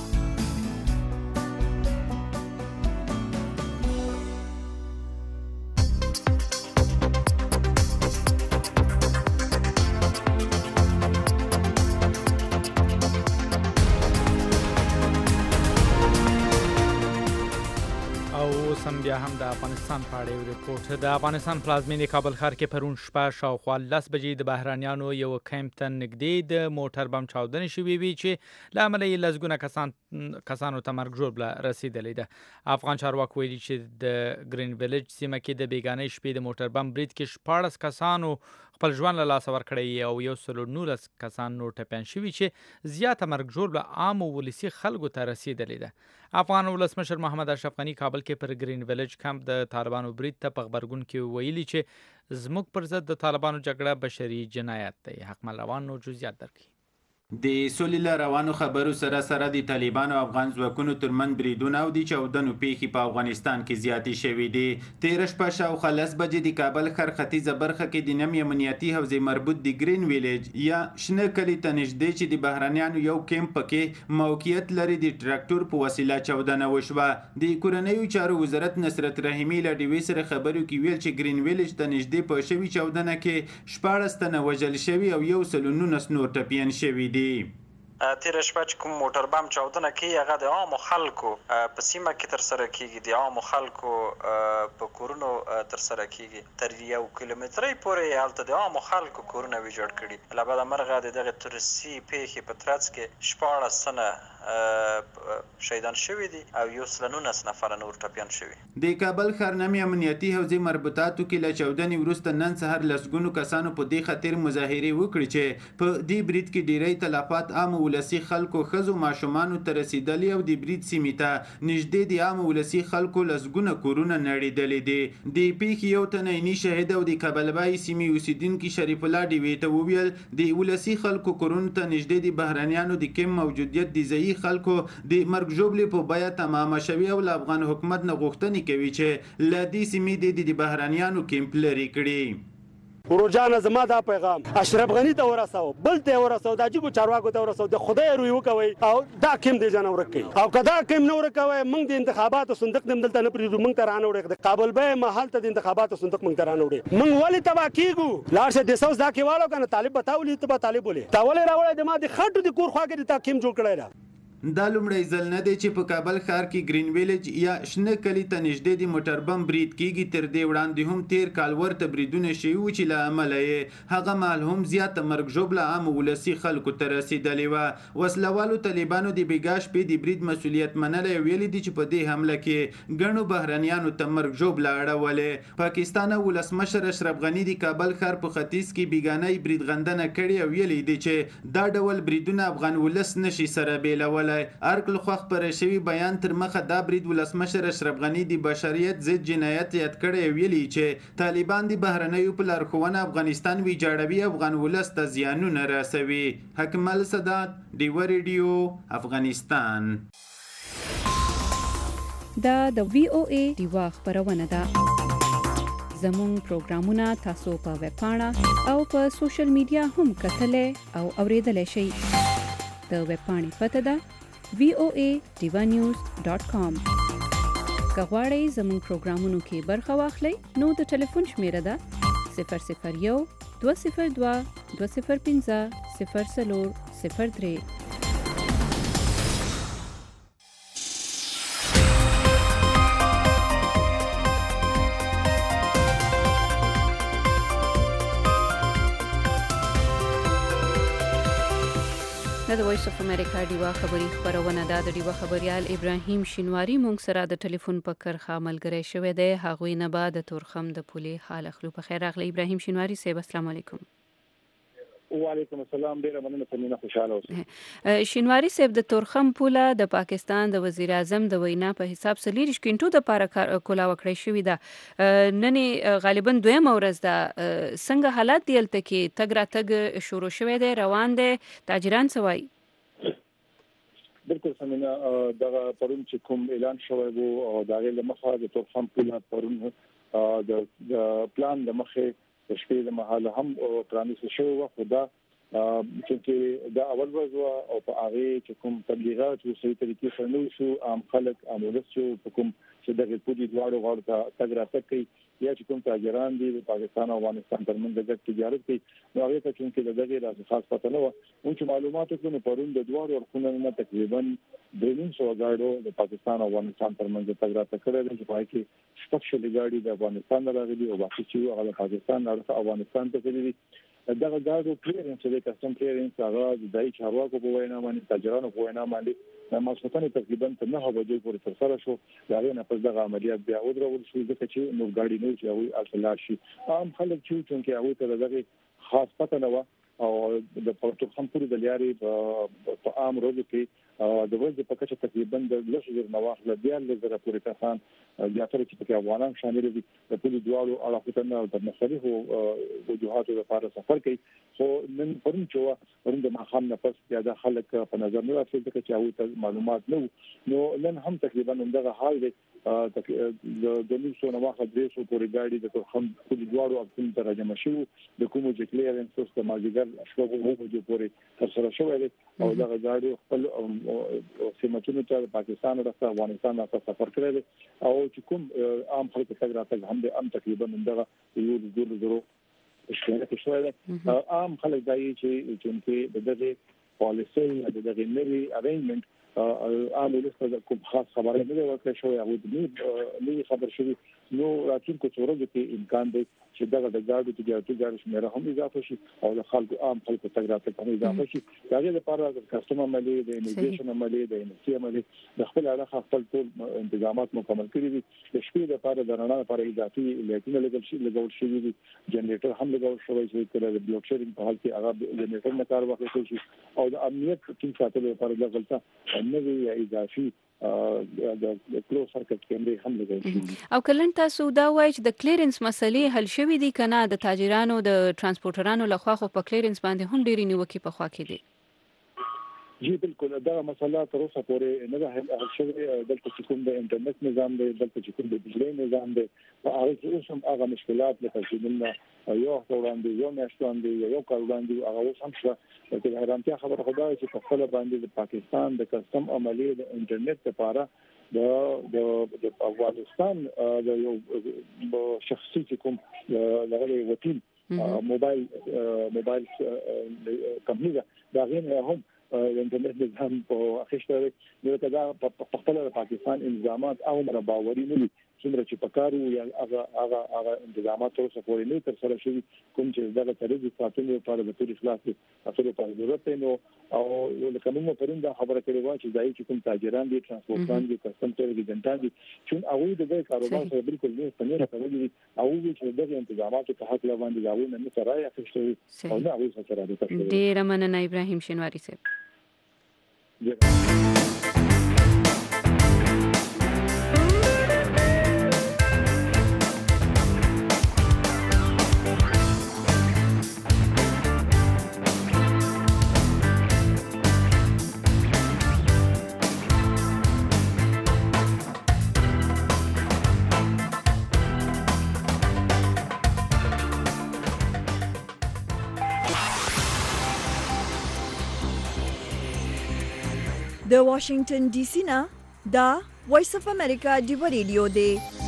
C: سم بیا هم د افغانستان په اړه یو ریپورت. د افغانستان پلازمینې کابل ښار کې پرون شپه شاوخوا لس بجې د بهرانیانو یو کیمپ ته نږدې د موټر بم چاودنې شوې وي چې له امله یې لسګونه کسان کسانو ته مرګ ژوبله رسېدلې ده. افغان چارواکو ویلي چې د ګرین ویلج سیمه کې د بیګانۍ شپې د موټر بم برید کې شپاړس کسانو خپل ژوند له لاسه ورکړی او یو سل نولس کسان نور ټپیان شوي چې زیاته مرګ ژوبله عامو ولسي خلکو ته رسېدلې ده. افغان ولسمشر محمد اشرف غني کابل کې پر ګرین ویلج کمپ د طالبانو برید ته په خبرګون کې ویلي چې زموږ پر ضد د طالبانو جګړه بشري جنایت دی. حق ملوان نو جزئیات درکړي.
J: د سولې له روانو خبرو سره سره د طالبانو افغان ځواکونو ترمنځ بریدونه او د چاودنو پیښې په افغانستان کې زیاتې شوې دي. تېره شپه شاوخوا لس بجې د کابل ښار ختیځه برخه کې د نوې امنیتي حوزې مربوط د ګرین ویلج یا شنه کلي ته نږدې چې د بهرانیانو یو کیمپ پکې موقعیت لري د ټراکټور په وسیله چاودنه وشوه. د کورنیو چارو وزارت نصرت رحیمي له ډیوې سره خبرو کې ویل چې ګرین ویلج ته نږدې په شوي چاودنه کې شپاړس تنه وژل شوي او یو سل نولس نور ټپیان شوي دي.
Q: تیر شپه چې کوم موټر بم چاودنه کوي هغه د عامو خلکو په سیمه کې تر سره کیږي. د عامو خلکو په کورونو تر سره کیږي. تر یو کیلومترۍ پورې هلته د عامو خلکو کورونه ویجاړ کړي. له بده مرغه د دغه ترسي پیښې په ترڅ کې شپاړس تنه شهیدان شوي دي او یو سل نولس نفره نور ټپیان شوي.
J: د کابل ښار نوې امنیتي حوزې مربوطاتو کې له چاودنې وروسته نن سهار لسګونو کسانو په دې خاطر مظاهرې وکړې چې په دې برید کې ډیری تلفات عام ولسي خلکو ښځو ماشومانو ته رسیدلي او د برید سیمې ته نږدې د عام ولسي خلکو لسګونه کورونه نړېدلي دي. د پیښې یو تن عیني شاهد او د کابلبای سیمې اوسیدونکي شریف الله ډیوې ته وویل د ولسي خلکو کورونو ته نږدې د بهرانیانو د کم موجودیت د ځایي خلکو د مرګ ژوبلې په بیه تمامه شوې او له افغان حکومت نه غوښتنې کوي چې له دې سیمې د بهرانیانو کیمپ لرې کړي.
R: ورجانه زما دا پیغام اشرف غنی ته ورساو بل ته ورساو د عجیب چارواکو ته ورساو د خدای روي وکوي او دا کیم دی جن ورکي او کدا کیم نو ورکوي موږ د انتخاباتو صندوق نم دلته نه پریږدو. موږ ترانه وړي د کابل به محل ته د انتخاباتو صندوق موږ ترانه وړي. موږ ولې تبا کیګو لارشه د سوس دا کیوالو کنه طالب بتاولې ته به طالب ولې تا ولې راوړې د ما د خټو د کور خواګه د تا کیم جوړ کړی را.
J: دا لومړی ځل نه دی چې په کابل ښار کې ګرین ویلج یا شنه کلي ته نږدې د موټر بم برید کیږي. تر دې وړاندې هم تیر کال ورته بریدونه شوي وو چې له امله یې هغه مهال هم زیاته مرګ ژوبله عام ولسي خلکو ته رسېدلې وه. وسلوالو طالبانو د بیګا شپې د برید مسؤلیت منلی او ویلي دي چې په دې حمله کې ګڼو بهرانیانو ته مرګ ژوبله اړولې. پاکستان ولسمشر اشرف غني د کابل ښار په ختیځ کې بیګانۍ برید غندنه کړې او ویلي دي چې دا ډول بریدونه افغان ولس نشي سره بیلولی. ویلي ارکل خو خبره شوی بیان تر مخه دا برید ولسمشر اشرف غنی د بشریت ضد جنایت یاد کړی ویلي چې طالبان د بهرنیو په لارښوونه افغانستان ویجاړوي افغان ولس ته زیانونه رسوي. حکمل سادات ډیو ریډیو افغانستان.
B: دا د وی او ای ډیوا خبرونه ده. زمون پروګرامونه تاسو په ویب پاڼه او په سوشل میډیا هم کتلای او اوریدلای شئ. د ویب پاڼې پته ده وی او ای ډیوا نیوز ډاټ کام. که غواړئ زمون پروګرامونو کې برخه واخلئ نو د ټلیفون شمیره ده صفر صفر یو دوه صفر دوه دوه صفر پنځه صفر څلور صفر درې. د وایس اف امریکا ډیوا خبری خبرونه ده. د ډیوا خبريال ابراهیم شینواری مونږ سره د ټلیفون په کرخه ملګری شوی دی. هغوی نه بعد د تورخم د پولې حال اخلو. په خیر راغلی ابراهیم شینواری صاحب. السلام علیکم.
S: وعلیکم السلام. ډیره مننه ترمنه خوشاله اوسئ.
B: شینواری صاحب د تورخم پوله د پاکستان د وزیر اعظم د وینا په حساب سلیریش کینټو د پاره کولا وکړی شوی ده. نن غالبا دویم ورځ ده. څنګه حالات دی الته کې تګ را تګ شروع شوی دی روان دی تاجران سوای؟
S: بالکل سمینه دغه پرون چې کوم اعلان شوی وو او دغه لمخه د تورخم پوله پرون د پلان د مخه د شپې د مهاله هم پرانیس شوی وو. خدا چې دا اول ورځ او په هغه چې کوم تبلیغات او صحیح طریقې سره نو شو عام خلک امولس شو په کوم چې دغه پولی دواړو غوړ ته تګ را تګ کوي یا چې کوم تاجران دي د پاکستان او افغانستان ترمنځ د تجارت کوي نو هغه ته چې د دغه راز خاص پته نه و او چې معلوماتو کې پرون د دواړو ورخونه تقریبا درې سوه غاړو د پاکستان او افغانستان ترمنځ تګ را تګ کړی چې پای کې شپږ شلې غاړي د افغانستان راغلي او باقي چې هغه د پاکستان او افغانستان ته کېږي. دغه غاړو کلیرنس د کسټم کلیرنس هغه د دای چارواکو په وینا باندې تاجرانو په وینا باندې ماسوتنه تقریبا تر نه بجې پورې تر سره شو. دا نه پس دغه عملیات بیا ودرول شو ځکه چې نو غاډي نه چې وي اصل شي عام خلک چې چې هغه ته دغه خاص پته نه و او د پورتو هم پوری د لیاري په عام روز کې د ورځې په کچه تقریبا د لږ زر نواخله بیا له زره پورې کسان بیا تر چې په افغانان شامل دي د ټول دوالو اړه نه د مختلفو وجوهاتو لپاره سفر کوي. خو نن پرون چې پرون د مخام نه پس بیا د خلک په نظر نه راځي چې هغه معلومات نو نو نن هم تقریبا دغه حال دی. د نوسو نواخله درې سوه پورې ګاډي د تورخم ټول دوالو اپتون ته راجمع شو د کومو چې کلیرنس سیستم ماګر شپږ وګړو پورې تر سره شوی دی او دغه ګاډي خپل سیمټونو ته پاکستان او افغانستان ته سفر کړی دی او چې کوم عام خلک څنګه راځي هم د ام تقریبا دغه یو د زرو اشاره کې شوی دی. عام خلک دایي چې چې دغه پالیسي د دغه نوي ارینجمنت عام ولسته کوم خاص خبره نه ورکړې شوې هغه دې خبر شوی نو راتلونکو څورو کې امکان دی چې دغه د ګاډو تجارتي ګاډي شمیره هم اضافه شي او د خلکو عام خلکو تګ راتګ هم اضافه شي. دا غي لپاره د کسټم عملی د انیګریشن عملی د انسی عملی د خپل علاقه خپل ټول تنظیمات مکمل کړي دي. د شپې لپاره د رڼا لپاره اضافي لایټونه لګول شي لګول شي دي جنریټر هم لګول شوی چې کله د بلوک شیرینګ په حال کې هغه جنریټر نه کار واخلي شي او د امنیت ټیم ساتلو لپاره د غلطه نوې اضافي د کلوز سرکټ کیمرې هم لګول شي.
B: او کلن تاسو دا وایي چې د کلیرنس مسلې حل شوې دي کنه د تاجرانو د ترانسپورټرانو لخوا خو په کلیرنس باندې هم ډېری نیوکې په خوا کې دي؟
S: جی بالکل دا مسله تر اوسه پورې نه ده حل شوې. دلته چې کوم د انټرنیټ نظام دی دلته چې کوم د بجلی نظام دی په هغه کې اوس هم هغه مشکلات لکه چې موږ یو وړاندې یو میاشت وړاندې یو کال وړاندې هغه اوس هم شته. د حیرانتیا خبره خو دا چې په خپل باندې د پاکستان د کسټم عملی د انټرنیټ لپاره د د افغانستان د یو شخصي چې کوم لغړی وکیل موبایل موبایل کمپنی دا غوښنه هم د انټرنیټ نظام په اخیسته نو کدا په خپل پاکستان انتظامات او باوري نه دي څومره چې پکارو یا هغه هغه هغه انتظامات تر څو پورې نه تر سره شوي کوم چې دغه ترېږي ساتلو لپاره د ټول اخلاص اصل په ضرورت نو او لکه موږ پرون دا خبره کړې و چې دای چې کوم تاجران دي ترانسپورټان دي کسټم ایجنټان دي چې هغه د دې کاروبار سره بالکل نه ستنه کوي او چې دغه انتظامات په حق لوندې داوونه نه سره یا اخیسته او نه هغه سره راځي.
B: ډیر مننه ابراهیم شینواری صاحب.
S: Yeah.
A: د واشنگټن ډي سي نه دا وایس اف امریکا ډیو ریډیو دی.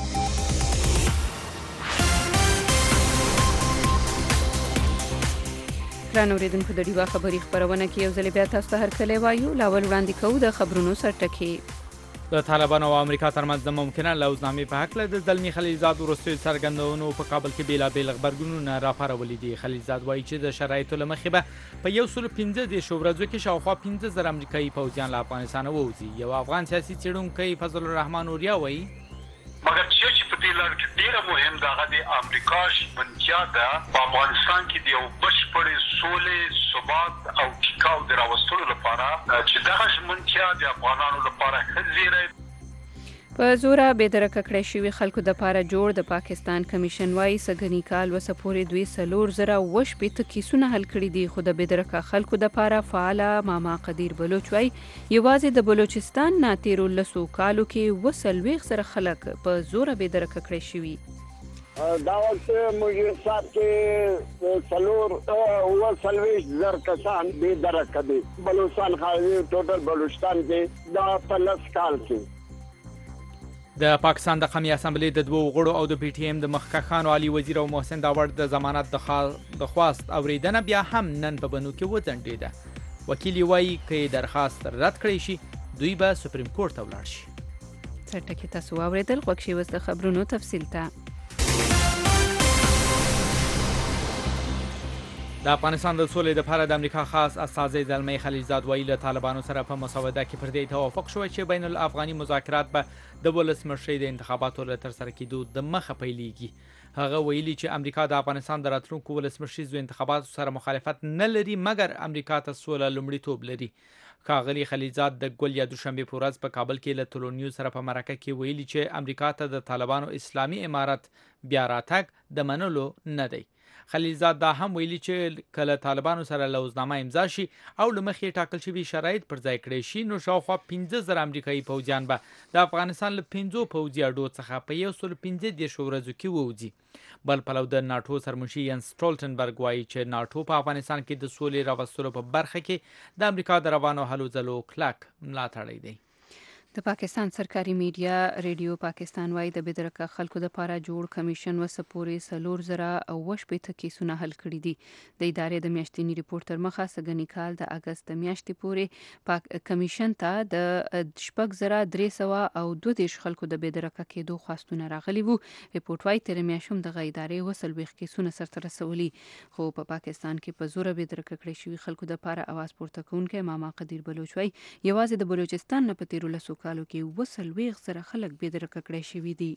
B: ګران اوریدونکو د ډیوا خبري خبرونه کې یو ځل بیا تاسو ته هرکلی وایو. لاول وړاندې کوو د خبرونو سرټکي.
C: د طالبانو او امریکا ترمنځ د ممکنه لوزنامې په هکله د زلمي خلیلزاد وروستیو څرګندونو په کابل کې بېلابېل غبرګونونه راپارولي دي. خلیلزاد وایي چې د شرایطو له مخې به په یو سلو پنځه دېرشو ورځو کې شاوخوا پنځه زره امریکایي پوځیان له افغانستانه ووځي. یو افغان سیاسي څېړونکی فضل الرحمن اوریا وایي
D: مګر چې په دې لړ کې ډېره مهم ده هغه د امریکا ژمنتیا ده په افغانستان کې د یو بشپړې سولې ثبات او ټیکاو د راوستلو لپاره چې دغه ژمنتیا د افغانانو لپاره ښه زیری
B: په زوره بېدرکه کړی شوي خلکو دپاره جوړ د پاکستان کمیشن وایي سږني کال وسه پورې دوی څلور زره اوه شپېته کیسونه حل کړي دي، خو د بېدرکه خلکو دپاره فعاله ماما قدیر بلوچ وایي یوازې د بلوچستان نه تېرو لسو کالو کې اووه څلوېښت زره خلک په زوره بېدرکه کړی شوي.
E: دا وخت موږ صاحب کې څلور اووه څلوېښت زره کسان بېدرکه دي. بلوچستان خالي ټوټل بلوچستان کې دا په لس کال کې
C: د پاکستان د قومي اسمبلی د دوو غړو او د پی ټی ایم د مخکښانو علي وزیر او محسن داوړ د ضمانت د خواست اوریدنه بیا هم نن په بنو کې وځنډېده. وکیل وایي که یې درخواست رد کړی شي دوی به سپریم کورټ ته ولاړ شي.
B: سرټکي تاسو واورېدل. غوږ شئ اوس د خبرونو تفصیل ته.
C: د افغانستان د سولې لپاره د امریکا خاص استازی زلمی خلیلزاد وایي له طالبانو سره په مسوده کې پر دې توافق شوی چې بین الافغاني مذاکرات به د ولسمشرۍ د انتخاباتو له ترسره کېدو د مخه پیلېږي. هغه ویلي چې امریکا د افغانستان د راتلونکو ولسمشریزو انتخاباتو سره مخالفت نه لري مګر امریکا ته سوله لومړیتوب لري. ښاغلي خلیلزاد د ګل یا دوشنبې په ورځ په کابل کې له تلونیو سره په مرکه کې ویلي چې امریکا ته د طالبانو اسلامي امارت بیا راتګ د منلو نه دی. خلیلزاد دا هم ویلي چې کله طالبانو سره لوزنامه امضا شي او له مخې ټاکل شوي شرایط پر ځای کړی شي نو شاوخوا پنځه زره امریکایي پوځیان به د افغانستان له پنځو پوځي اډو څخه په یو سلو پنځه دېرشو ورځو کې ووځي. بل پلو د ناټو سرمنشي ینس سټولټنبرګ وایي چې ناټو په افغانستان کې د سولې راوستلو په برخه کې د امریکا د روانو هلو ځلو کلک ملاتړی دی.
B: د پاکستان سرکاري میډیا ریډیو پاکستان وایي د بېدرکه خلکو دپاره جوړ کمیشن وسه پورې څلور زره اوه شپېته کیسونه حل کړي دي. د ادارې د میاشتني ریپورټ تر مخه سږني کال د اګست د میاشتې پورې کمیشن ته د شپږ زره درې سوه او دوه دېرش خلکو د بېدرکه کېدو خواستونه راغلي وو. ریپورټ وایي تېره میاشت هم دغه ادارې اووه څلوېښت کیسونه سرته رسولي، خو په پاکستان کې په زوره بېدرکه کړی شوي خلکو دپاره اواز پورته کوونکی ماما قدیر بلوچ وایي یوازې د بلوچستان نه په تېرو لسو کالو کې اووه څلوېښت زره خلک بېدرکه کړی شوي دي.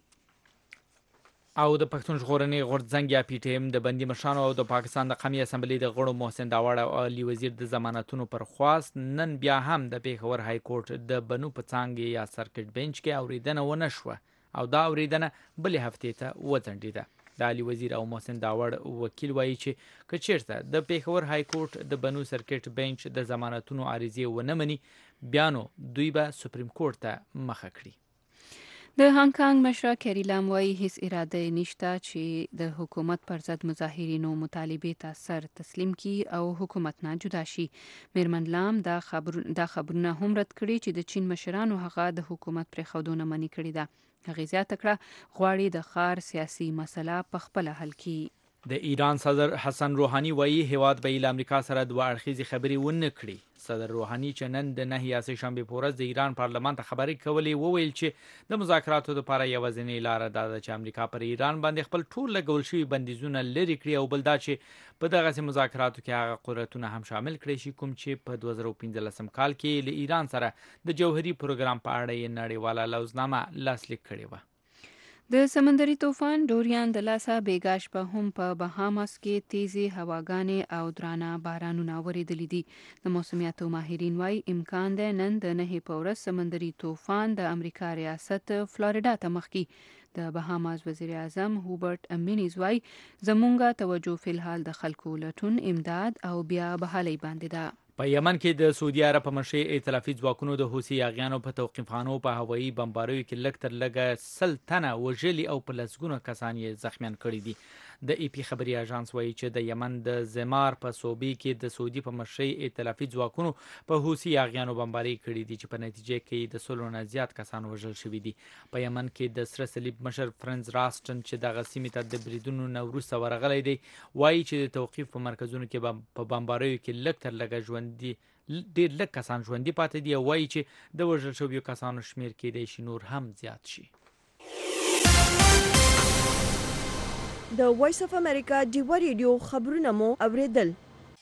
C: او د پښتون ژغورنې غورځنګ یا پی ټی ایم د بندي مشرانو او د پاکستان د قومي اسمبلی د غړو محسن داوړ او علي وزیر د ضمانتونو پر خواست نن بیا هم د پېښور های کورټ د بنو په څانګې یا سرکټ بنچ کې اوریدنه ونه شوه او دا اوریدنه بلې هفتې ته وځنډېده. د علي وزیر او محسن داوړ وکیل وایي چې که چیرته د پېښور های کورټ د بنو سرکټ بنچ د ضمانتونو عریضې ونه مني بیا نو دوی به سپریم کورټ ته مخه کړي.
B: د هانګ کانګ مشره کیری لام وایي هیڅ اراده نشته چې د حکومت پر ضد مظاهرینو مطالبې ته سر تسلیم کړي او حکومت نه جدا شي. میرمن لام دا خبر دا خبرونه هم رد کړي چې د چین مشرانو هغه د حکومت پرېښودونه منې کړې ده. هغې زیاته کړه غواړي د ښار سیاسي مسله په خپله حل کړي.
C: د ایران صدر حسن روحانی وایي هیواد به له امریکا سره دوه اړخیزې خبرې ونه کړي. صدر روحانی چې نن د نهه یا سه شنبې په ورځ د ایران پارلمان ته خبرې کولې وویل چې د مذاکراتو لپاره یوازینۍ لاره دا ده چې امریکا پر ایران باندې خپل ټول لګول شوي بندیزونه لرې کړي او بل دا چې په دغسې مذاکراتو کې هغه قدرتونه هم شامل کړي شي کوم چې په دوه زره پنځلسم کال کې له ایران سره د جوهري پروګرام په اړه یې نړیواله لوزنامه لاسلیک کړې وه.
B: د سمندري طوفان ډوریان د لاسه بیګا شپه هم په بهاماس کې تیزې هواګانې او درانه بارانونه اورېدلي دي. د موسمیاتو ماهرین وایي امکان دی نن د نهې په ورځ سمندري طوفان د امریکا ریاست فلوریډا ته مخ کړي. د بهاماس وزیر اعظم هوبرټ امینیز وایي زمونږه توجه فی الحال د خلکو لټون امداد او بیا بحالۍ باندې ده.
C: په یمن کې د سعودي عرب په مشرۍ ائتلافي ځواکونو د حوثي یاغیانو په توقیفخانو په هوایي بمباریو کې لږ تر لږه سل تنه وژلي او په لسګونه کسان یې زخمیان کړي دي. د ای پی خبري اژانس وایي چې د یمن د زمار په صوبې کې د سعودي په مشرۍ ائتلافي ځواکونو په حوثي یاغیانو بمباري کړي دي چې په نتیجه کې د سلو نه زیات کسان وژل شوي دي. په یمن کې د سره صلیب مشر فرنز راسټن چې دغه سیمې ته د بریدونو نه وروسته ورغلی دی وایي چې د توقیف په مرکزونو کې په بمباریو کې لږ تر لږه ژوندي ډېر لږ کسان ژوندي پاتې دي او وایي چې د وژل شویو کسانو شمیر کېدای شي نور هم زیات شي.
A: د وایس اف امریکا ډیوا ریډیو خبرونه مو اوریدل.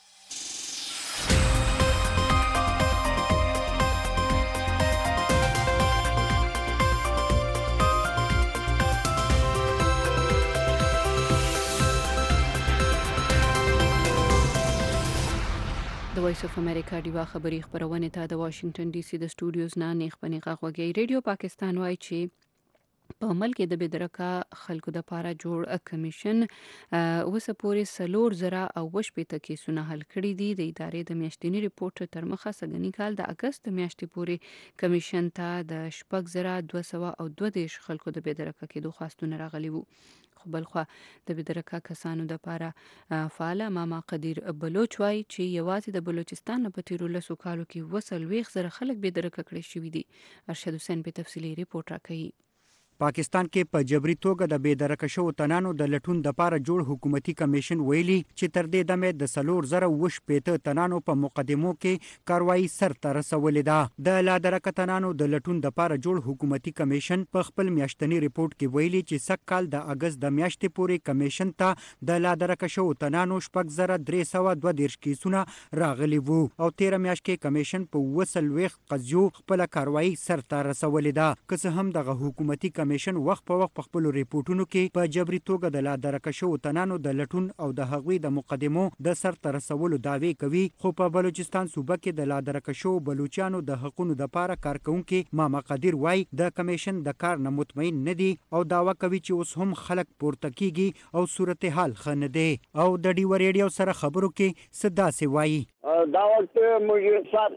B: د وایس اف امریکا ډیوا خبري خبرونه ته د واشنگټن ډي سي د سټوډیوز نه نیغ پنی غوږی ریډیو پاکستان وایي چې په ملک د بېدرکه خلکو د پاره جوړ کمیشن اوسه پورې سلور زره او وش پېته کیسونه حل کړي دي. د ادارې د میاشتنی ریپورت تر مخه سګنی کال د اگست میاشتې پورې کمیشن ته د شپږ زره دوه سوه او دوه دېرش خلکو د بېدرکه کېدو خواستونه راغلي وو. خو بلخوا د بېدرکه کسانو د پاره فعال ماما قدیر بلوچ وایي چې یوازې د بلوچستان په تیرو لسو کالو کې وسلويخ زره خلک بېدرکه کړي شوي دي. ارشد حسین په تفصیلي ریپورت راکوي.
T: پاکستان کې په جبري توګه د بېدرکه شو تنانو د لټون د پاره جوړ حکومتي کمیشن ویلي چې تر دې دمه د سلور زره وش پېته تنانو په مقدمو کې کاروایی سر ته رسولې ده. د لادرکه تنانو د لټون د پاره جوړ حکومتي کمیشن په خپل میاشتنی ریپورت کې ویلي چې سږ کال د اگست د میاشتې پورې کمیشن ته د لادرکه شو تنانو شپږ زره درې سوه دوه دېرش کیسونه راغلي وو او تیر میاشت کې کمیشن په وسلويخ قضیو خپل کاروایی سر ته رسولې ده. که څه هم دغه حکومتي کمیشن وخت په وخت په خپل ریپورتونو کې په جبري توګه د لادرکه شو تنانو د لټون او د هغوی د مقدمو د سر ته رسولو دعوی کوي، خو په بلوچستان صوبه کې د لادرکه شو بلوچانو د حقونو د پاره کارکونکي ماما قدیر وای د کمیشن د کار نه مطمئن نه دي او داوا کوي چې اوس هم خلک پورته کیږي او صورتحال ښه نه دی. او د ډیو ریډیو سره خبرو کې صدا سی وایي
E: دا وخت موږ صاحب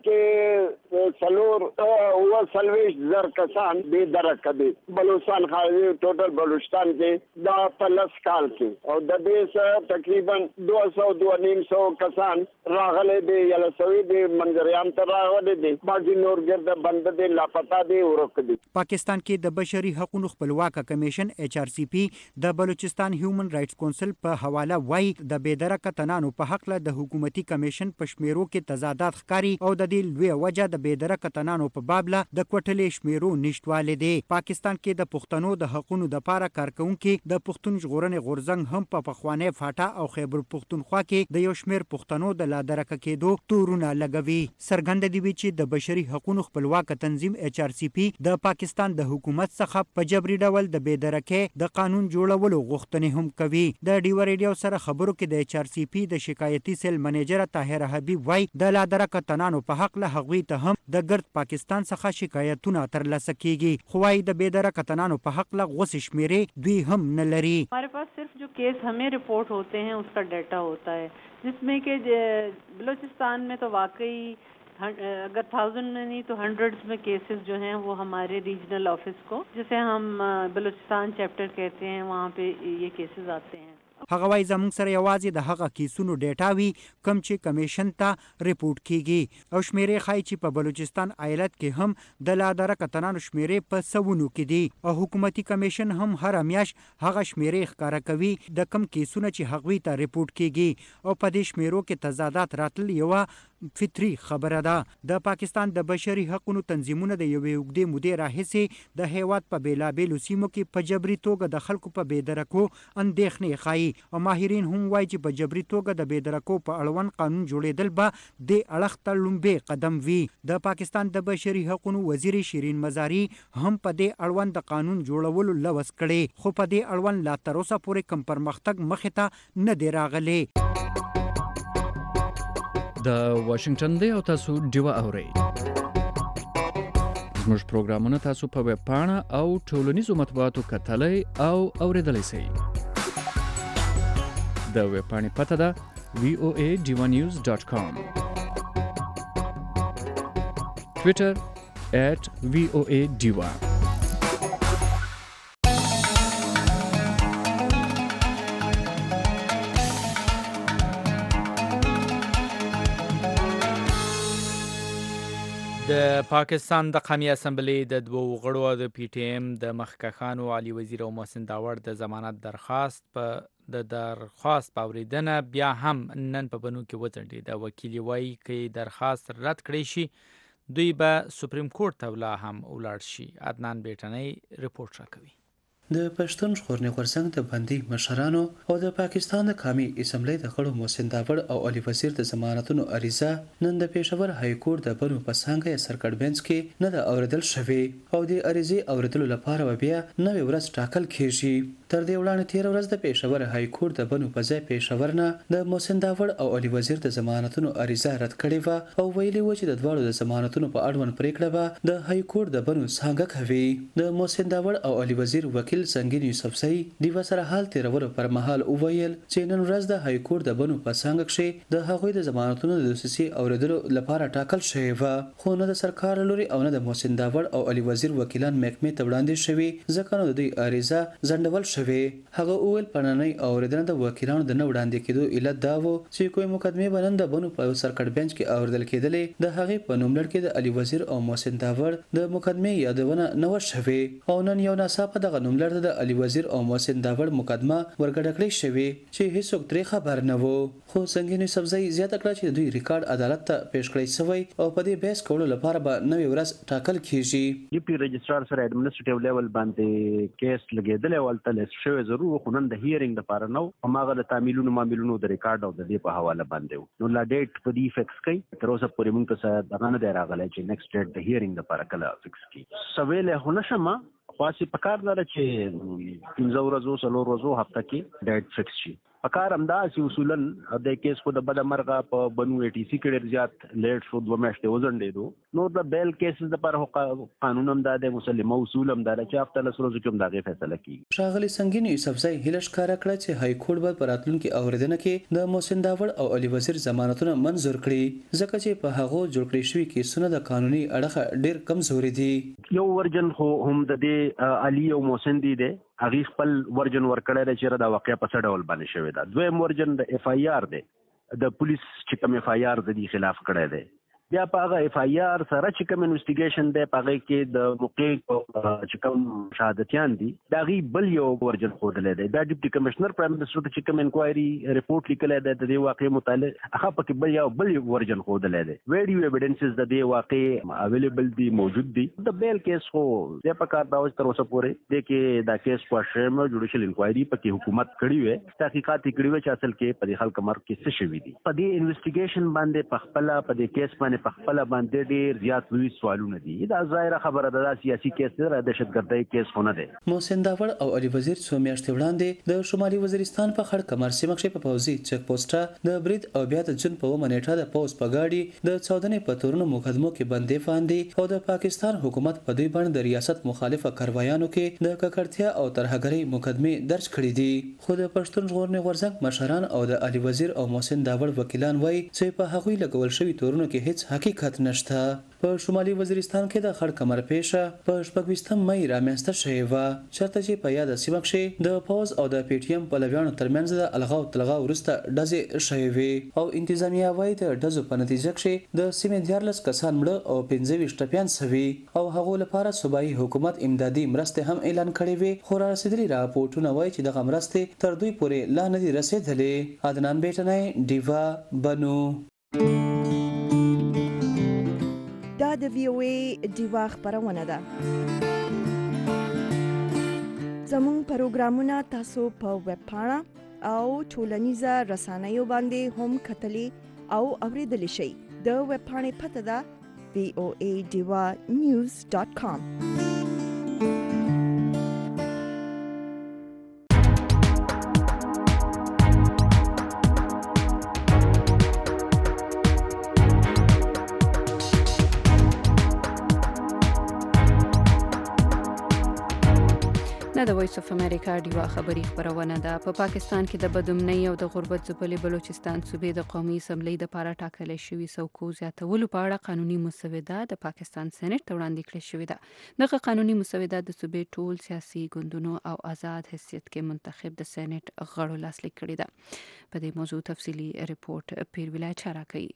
E: کې سلور او سلويش زر کسان به درکه دي بلوچستان خالي ټوټل بلوچستان کې دا پلس کال کې او د دې سره تقریبا دو سو دو نیم سو کسان راغلي دي یا لسوي دي منځریان ته راغلي دي باقي نور ګرد بند دي لاپتا دي ورک دي.
T: پاکستان کې د بشري حقوقو خپلواک کمیشن ایچ آر سی پی د بلوچستان هیومن رائټس کونسل په حواله وای د بېدرکه تنانو په حق له د حکومتي کمیشن په شمیرو کې تضادات ښکاري او د دې لوی وجه د بېدرکه تنانو په باب له د کوټلې شمیرو نشټواله دي. پاکستان کې د پښتنو د حقوقو د پاره کارکونکو د پښتون ژغورنې غورزنګ هم په پخوانه فاټا او خیبر پښتونخوا کې د یو شمیر پښتنو د لادرکه کېدو تورونه لګوي. سرګند دی چې د بشري حقوقو خپلواک تنظیم ایچ آر سی پی د پاکستان د حکومت څخه په جبري ډول د بېدرکه د قانون جوړولو غوښتنې هم کوي. د ډیو ریډیو سره خبرو کې د ایچ آر سی پی د شکایتي سیل منیجر طاهر حبیب وای د لادرکه تنانو په حق له هغوی ته هم د ګرد پاکستان څخه شکایتونه ترلاسه کیږي، خو وايي د بېدرکه تنانو په حق له غوس شمیرې دوی هم نه لري.
U: हमारे पास सिर्फ जो केस हमें रिपोर्ट होते हैं उसका डाटा होता है जिसमें कि बलूचिस्तान में तो वाकई अगर थाउजेंड में नहीं तो हंड्रेड्स में केसेस जो हैं वो हमारे रीजनल ऑफिस को जिसे हम बलूचिस्तान चैप्टर कहते हैं वहाँ पे ये केसेस आते हैं.
T: هغه وايي زموږ سره یوازې د هغه کیسونو ډیټا وي کوم چې کمیشن ته ریپورت کیږي او شمیرې ښایي چې په بلوچستان ایالت کې هم د لادرکه تنانو شمیرې په سوونو کې دي او حکومتي کمیشن هم هر میاشت هغه شمیرې ښکاره کوي د کم کیسونه چې هغوی ته ریپورت کیږي او په دې شمیرو کې تضادات راتل یوه فطري خبره ده. د پاکستان د بشري حقوقو تنظیمونه د یوې اوږدې مودې راهیسې د هیواد په بیلابیلو سیمو کې په جبري توګه د خلکو په بېدرکو اندېښنې ښایي او ماهرین هم وایي چې په جبري توګه د بېدرکو په اړوند قانون جوړېدل به د اړخ ته لومبې قدم وي. د پاکستان د بشري حقوقو وزیر شیرین مزاري هم په دې اړوند د قانون جوړولو لوس کړي، خو په دې اړوند لا تر اوسه پورې کوم پرمختګ مخې ته نه دی راغلی.
O: د واشنگټن دی او تاسو ډیوا اورئ. زموږ پروګرامونه تاسو په ویب پاڼه او ټولنیزو مطبوعاتو کتلای او اوریدلای شئ. د ویب پاڼې پته ده وی او ای ډیوا نیوز ډاټ کام. ټویټر ایټ وی او ای ډیوا.
C: د پاکستان د قومي اسمبلی د دوو غړو د پی ټی ایم د مخکښانو علي وزیر او محسن داوړ د ضمانت درخواست په د درخواست په اورېدنه بیا هم نن په بنو کې وځنډېده. وکیل وایي که درخواست رد کړی شي دوی به سپریم کورټ ته لا هم ولاړ شي. عدنان بیټنۍ رپورټ راکوي.
F: د پښتون ژغورنې غورځنګ د بندي مشرانو او د پاکستان د قومي اسمبلی د غړو محسن داوړ او علي وزیر د ضمانتونو عریضه نن د پېښور های کورټ د بنو په څانګه سرکټ بنچ کې نه د اوریدل شوې او د عریضې اوریدلو لپاره بیا نوې ورځ ټاکل کیږي. تر دې وړاندې تیر ورځ د پېښور های کورټ د بنو په ځای پېښور نه د محسن داوړ او علي وزیر د ضمانتونو عریضه رد کړې و او ویلي و چې د دواړو د ضمانتونو په اړوند پریکړه به د های کورټ د بنو څانګه کوي. د محسن داوړ او علي وزیر وکیل سنگین یوسفزئی د وسره حال تیرولو پر مهال وویل چې نن ورځ د های کورټ د بنو په څنګه کې د هغوی د ضمانتونو د دوسیسي اوریدلو لپاره ټاکل شوی و خو نه د سرکار لوري او نه د محسن داوړ او علي وزیر وکیلان محکمې ته وړاندې شوي ځکه نو د دوی عریضه ځنډول شوی. هغه اول پننۍ اوریدنه د وکیلانو د نه وړاندې کېدو علت دا و چې کومې مقدمې باندې د بنو په سرکټ بنچ کې اوریدل کېدلې د هغې په نوملړ کې د علي وزیر او محسن داوړ د مقدمې یادونه نه و شوې او نن یو ناڅاپه دغه نوملړ د علي وزیر او محسن داوړ مقدمه ورګډه کړې شوې چې هیڅوک ترې خبر نه وو. خو سنگین یوسفزئی زیاته کړه چې دوی ریکارډ عدالت ته پیش کړی شوی او په دې بحث کولو لپاره به نوې ورځ ټاکل کیږي.
G: ډیپټي رجسترار سره ایڈمنسټریټیو لیول باندې کیس لګیدل او تل شوی ضرور خو نن د هیرینګ لپاره نو هماغه د تعمیلونو معاملونو د ریکارډ او د دې په حواله باندې نو لا ډیټ په دې فکس کړي تر اوسه پورې موږ ته دغه نه دی راغلی چې نیکسټ ډیټ د هیرینګ لپاره کله فکس کړي. سویل هونه شمه خاصه پکار نه چې پنځه ورځو څلور ورځو هفته کې ډیټ فکس شي. پکار همداسې اصولا د کیس خو د بده مرغه په بنو ای ټي سی کې ډېر زیات لیټ شو دوه میاشتې وځنډېدو نو د بیل کیسز دپاره قانون هم دا دی مسلمه اصول هم دا دی چې هفته لس ورځو کې هم د هغې فیصله کېږي.
F: ښاغلي سنگین یوسفزئی هیله ښکاره کړه چې های کورټ به په راتلونکي اورېدنه کې د محسن داوړ او علي وزیر ضمانتونه منظور کړي ځکه چې په هغو جوړ کړي شوي کیسونه د قانوني اړخه ډېر کمزوري دي.
G: یو ورجن خو هم د دې علي او محسن دی دی هغه خپل ورجن ورکړی دی چې دا واقعیا په څه ډول باندې شوې ده. دویم ورجن د اف آی آر دی د پولیس چې کوم اف آی آر د دې خلاف کړی دی بیا په هغه اف آی آر سره چې کوم انویسټیګیشن دی په هغې کې د موقع چې کوم شهادتیان دي د هغې بل یو ورجن ښودلی دی. دا ډیپټي کمشنر پرایم منسټر ته چې کوم انکوایري رپورټ لیکلی دی د دې واقعې متعلق هغه پکې بل یو بل ورجن ښودلی دی. ویډیو ایویډنسز د دې واقعې اویلیبل دي موجود دي. د بیل کیس خو دی په کار دا اوس تر اوسه پورې دی کې دا کیس په شرم جوډیشل انکوایري پکې حکومت کړي وې تحقیقات یې کړي وې چې اصل کې په دې خلک مرګ کې څه شوي دي. په دې انویسټیګیشن باندې په خپله په دې کیس باندې په خپله باندې ډېر زیات لوی سوالونه دي. دا ظاهره خبره ده دا سیاسي کیس دی د دهشتګردۍ کیس خو نه دی.
F: محسن داوړ او علي وزیر څو میاشتې وړاندې د شمالي وزیرستان په خړ کمر سیمه کې په پوځي چک پوسټه د برید او بیا د جون په اومه نیټه د پوځ په ګاډي د چاودنې په تورونو مقدمو کې بندي فاندي او د پاکستان حکومت په دوی باندې د ریاست مخالفه کاروایانو کې د ککړتیا او ترهګرۍ مقدمې درج کړي دي. خو د پښتون ژغورنې غورځنګ مشران او د علي وزیر او محسن داوړ وکیلان وایي چې په هغوی لګول شوي تورونو کې هیڅ حقیقت نشته. په شمالي وزیرستان کې د خړ کمر پیښه په شپږویشتم مۍ رامنځته شوې وه چېرته چې په یاده سیمه کښې د پوځ او د پی ټي ایم پلویانو ترمنځ د الغاو تلغاو وروسته ډزې شوې وې او انتظامیه وایي د ډزو په نتیجه کښې د سیمې دیارلس کسان مړه او پنځه ویشت ټپیان سوي او هغو لپاره صوبایي حکومت امدادي مرستې هم اعلان کړې وې خو رارسېدلي راپورټونه وایي چې دغه مرستې تر دوی پورې لا نه دي رسېدلې. عدنان بیټنۍ ډیوا بنو.
A: دا د وی او ای ډیوا خبرونه ده. زموږ پروګرامونه تاسو په ویب پاڼه او ټولنیزه رسنیو باندې هم کتلی او اوریدلی شئ. د ویب پاڼې پته ده وی او ای ډیوا نیوز ډاټ کام.
B: دا د وایس اف امریکا ډیوا خبری خبرونه ده. په پا پاکستان کې د بدامنۍ او د غربت ځپلې بلوچستان صوبې د قومي اسمبلی د پاره ټاکل شوی څوکو زیاتولو په اړه قانوني مسوده د پاکستان سېنات ته وړاندې کړې شوې ده. دغه قانوني مسوده د صوبې ټول سیاسي ګوندونو او آزاد حیثیت کې منتخب د سېنات غړو لاسلیک کړی ده. په دې موضوع تفصیلی ریپورت پیر ولایت چارا کوي.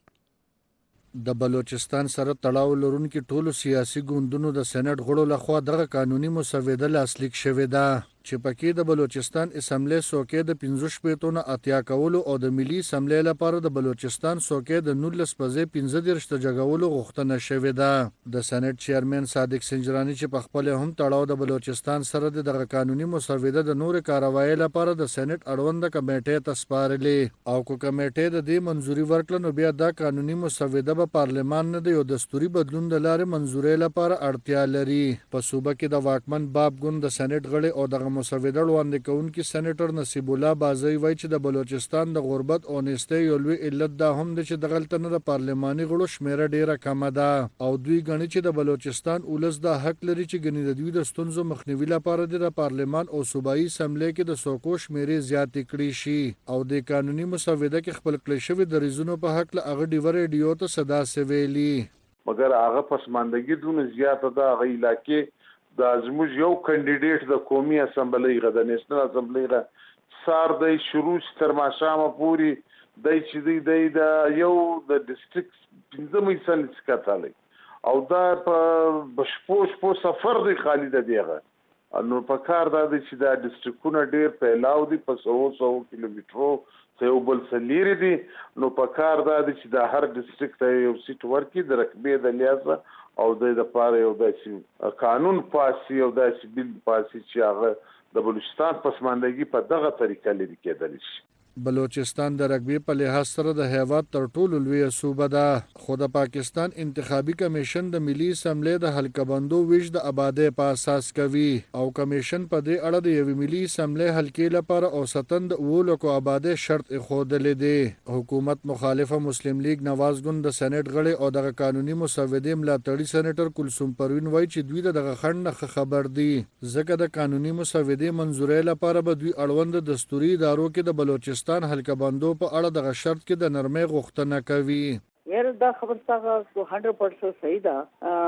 I: د بلوچستان سره تړاو لرونکي ټولو سیاسي ګوندونو د سېنات غړو لخوا دغه قانوني مسوده لاسلیک شوې ده چې پکې د بلوچستان اسمبلی څوکۍ د پنځه شپېتو نه اتیا کولو او د ملي اسمبلی لپاره د بلوچستان څوکۍ د نولس پځې پنځه دېرش ته جګولو غوښتنه شوې ده. د سېنات چیرمن صادق سنجراني چې په خپل هم تړاو د بلوچستان سره د دغه قانوني مسوده د نور کاروایی لپاره د سېنات اړوند کمیټې ته سپارلې او کو کمیټې د دې منځوري ورکړه نو بیا دا قانوني مسوده به پارلمان نه د یو دستوري بدلون د لارې منځوري لپاره اړتیا لري. په صوبه کې د واکمن باب ګوند د سېنات غړي او دغه مسوده وړاندې کوونکي سېنیټر نصیب الله بازی وایي چې د بلوچستان د غربت او نېستۍ یو لوی علت دا هم دی چې دغلته نه د پارلماني غړو شمیره ډیره کمه ده او دوی ګڼي چې د بلوچستان ولس دا حق لري چې ګنې د دوی د ستونزو مخنیوي لپاره د پارلمان او صوبایي اسمبلی کې د څوکو شمیرې زیاتې کړي شي او د قانوني مسوده کې خپل کړی شوي دریځونو په حق له هغه ډیوه ریډیو ته صدا سویلي
V: مګر هغه پسماندګي دونه زیاته ده. هغه علاقې دا زموږ یو کینډیډیټ د قومي اسمبلی غو د نېشنل اسمبلی غو سار د شروع تر ماښامه پوری د چې دی د یو د ډیسټریکټ پنځمې سن څخه او دا په بشپوش په سفر دی خالي د دیغه نو په کار دا چې دا ډیسټریکټونه ډیر پیلاو دي په سو سو کیلومترو څو بل سلیری دي نو په کار دا چې دا هر ډیسټریکټ یو سیټ ورکی د رقبې د لیاسه او د لپاره یو داسې قانون پاسي او داسې بل پاسي چې هغه د بلوچستان پسماندګي په دغه طریقه لري کېدلی شي.
I: بلوچستان د رګبي په لحاظ سره د هیواد تر ټولو لویه صوبه ده خو د پاکستان انتخابي کمیشن د ملي اسمبلی د حلقه بندو ویش د آبادی په اساس کوي او کمیشن په دې اړه د یوې ملي اسمبلی حلقې لپاره اوسطن د اوو لکو آبادی شرط ایښودلی دی. حکومت مخالفه مسلم لیگ نواز ګوند د سېنات غړي او دغه قانوني مسودې ملاتړي سېنیټر کلثوم پروین وایي چې دوی د دغه خنډ نه خبر دي ځکه د قانوني مسودې منظورۍ لپاره به دوی اړوند دستوري ادارو کې د بلوچستان حلقه بندو په اړه دغه شرط کې د نرمۍ غوښتنه کوي.
W: یاره دا خبر څنګه سو سل پرسنټ صحیح ده.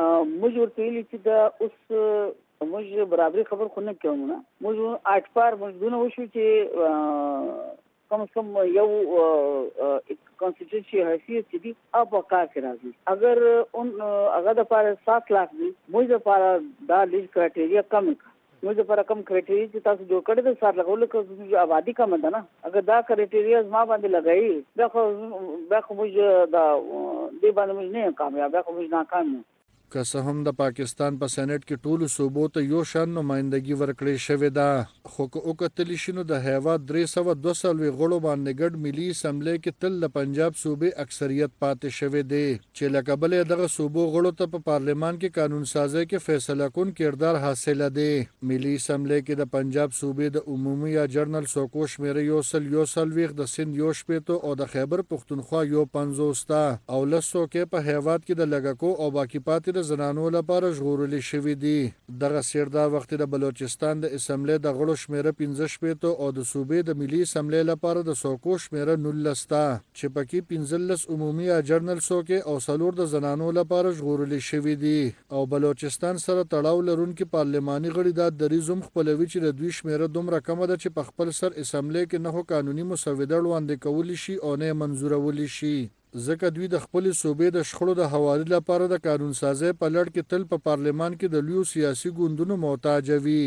W: موږ ورته ویلي چې دا اوس موږ برابري خبر خو نه کوو نه موږ اټ پار موږ وشو چې کم از کم یو کانسټیټیوشن حیثیت چې دی اب کار کې راځي اگر اون هغه د پاره سات لاکھ دی موږ د پاره دا لیست کرایټیریا کم موږ د پاره کم کرایټیریا چې تاسو جوړ کړی د سات لګول کې آبادی کم ده نه اگر دا کرایټیریا ما باندې لګایي دا خو دا خو موږ دا دې باندې موږ نه کامیاب دا خو موږ ناکام یو.
I: که څه هم د پاکستان په سېنات کې ټولو صوبو ته یو شان نمائندګي ورکړې شوې ده خو که وکتلی شي نو د هیواد درې سوه دوه څلوېښت غړو باندې ګډ ملي اسمبلی کې تل د پنجاب صوبې اکثریت پاتې شوی دی چې له کبله دغه صوبو غړو ته په پارلمان کې قانون سازۍ کې فیصله کون کردار حاصله دی. ملي اسمبلی کې د پنجاب صوبې د عمومي یا جرنل څوکو شمیره یو سل یو څلوېښت د سند یو شپېتو او د خیبر پښتونخوا یو پنځوس ته او لس څوکۍ په هیواد کې د لږکو او باقي پاتې د زنانو لپاره ژغورل شوي دي. دغه سیر دا وخت د بلوچستان د اسمبلی د غړو شمیره پنځه شپېتو او د صوبې د ملي اسمبلی لپاره د څوکو شمیره نولس ته چې پکې پنځلس عمومي یا جرنل څوکۍ او څلور د زنانو لپاره ژغورل شوي دي او بلوچستان سره تړاو لرونکي پارلماني غړي دا دریځ هم خپلوي چې د دوی شمیره دومره کمه ده چې په خپل سر اسمبلی کې نه قانوني مسوده وړاندې کولی شي او نه منظورولی شي ځکه دوی د خپل صوبې د شخړو د حوالې لپاره د قانون سازۍ په لړ کې تل په پارلمان کې د لویو سیاسي ګوندونو محتاج وي.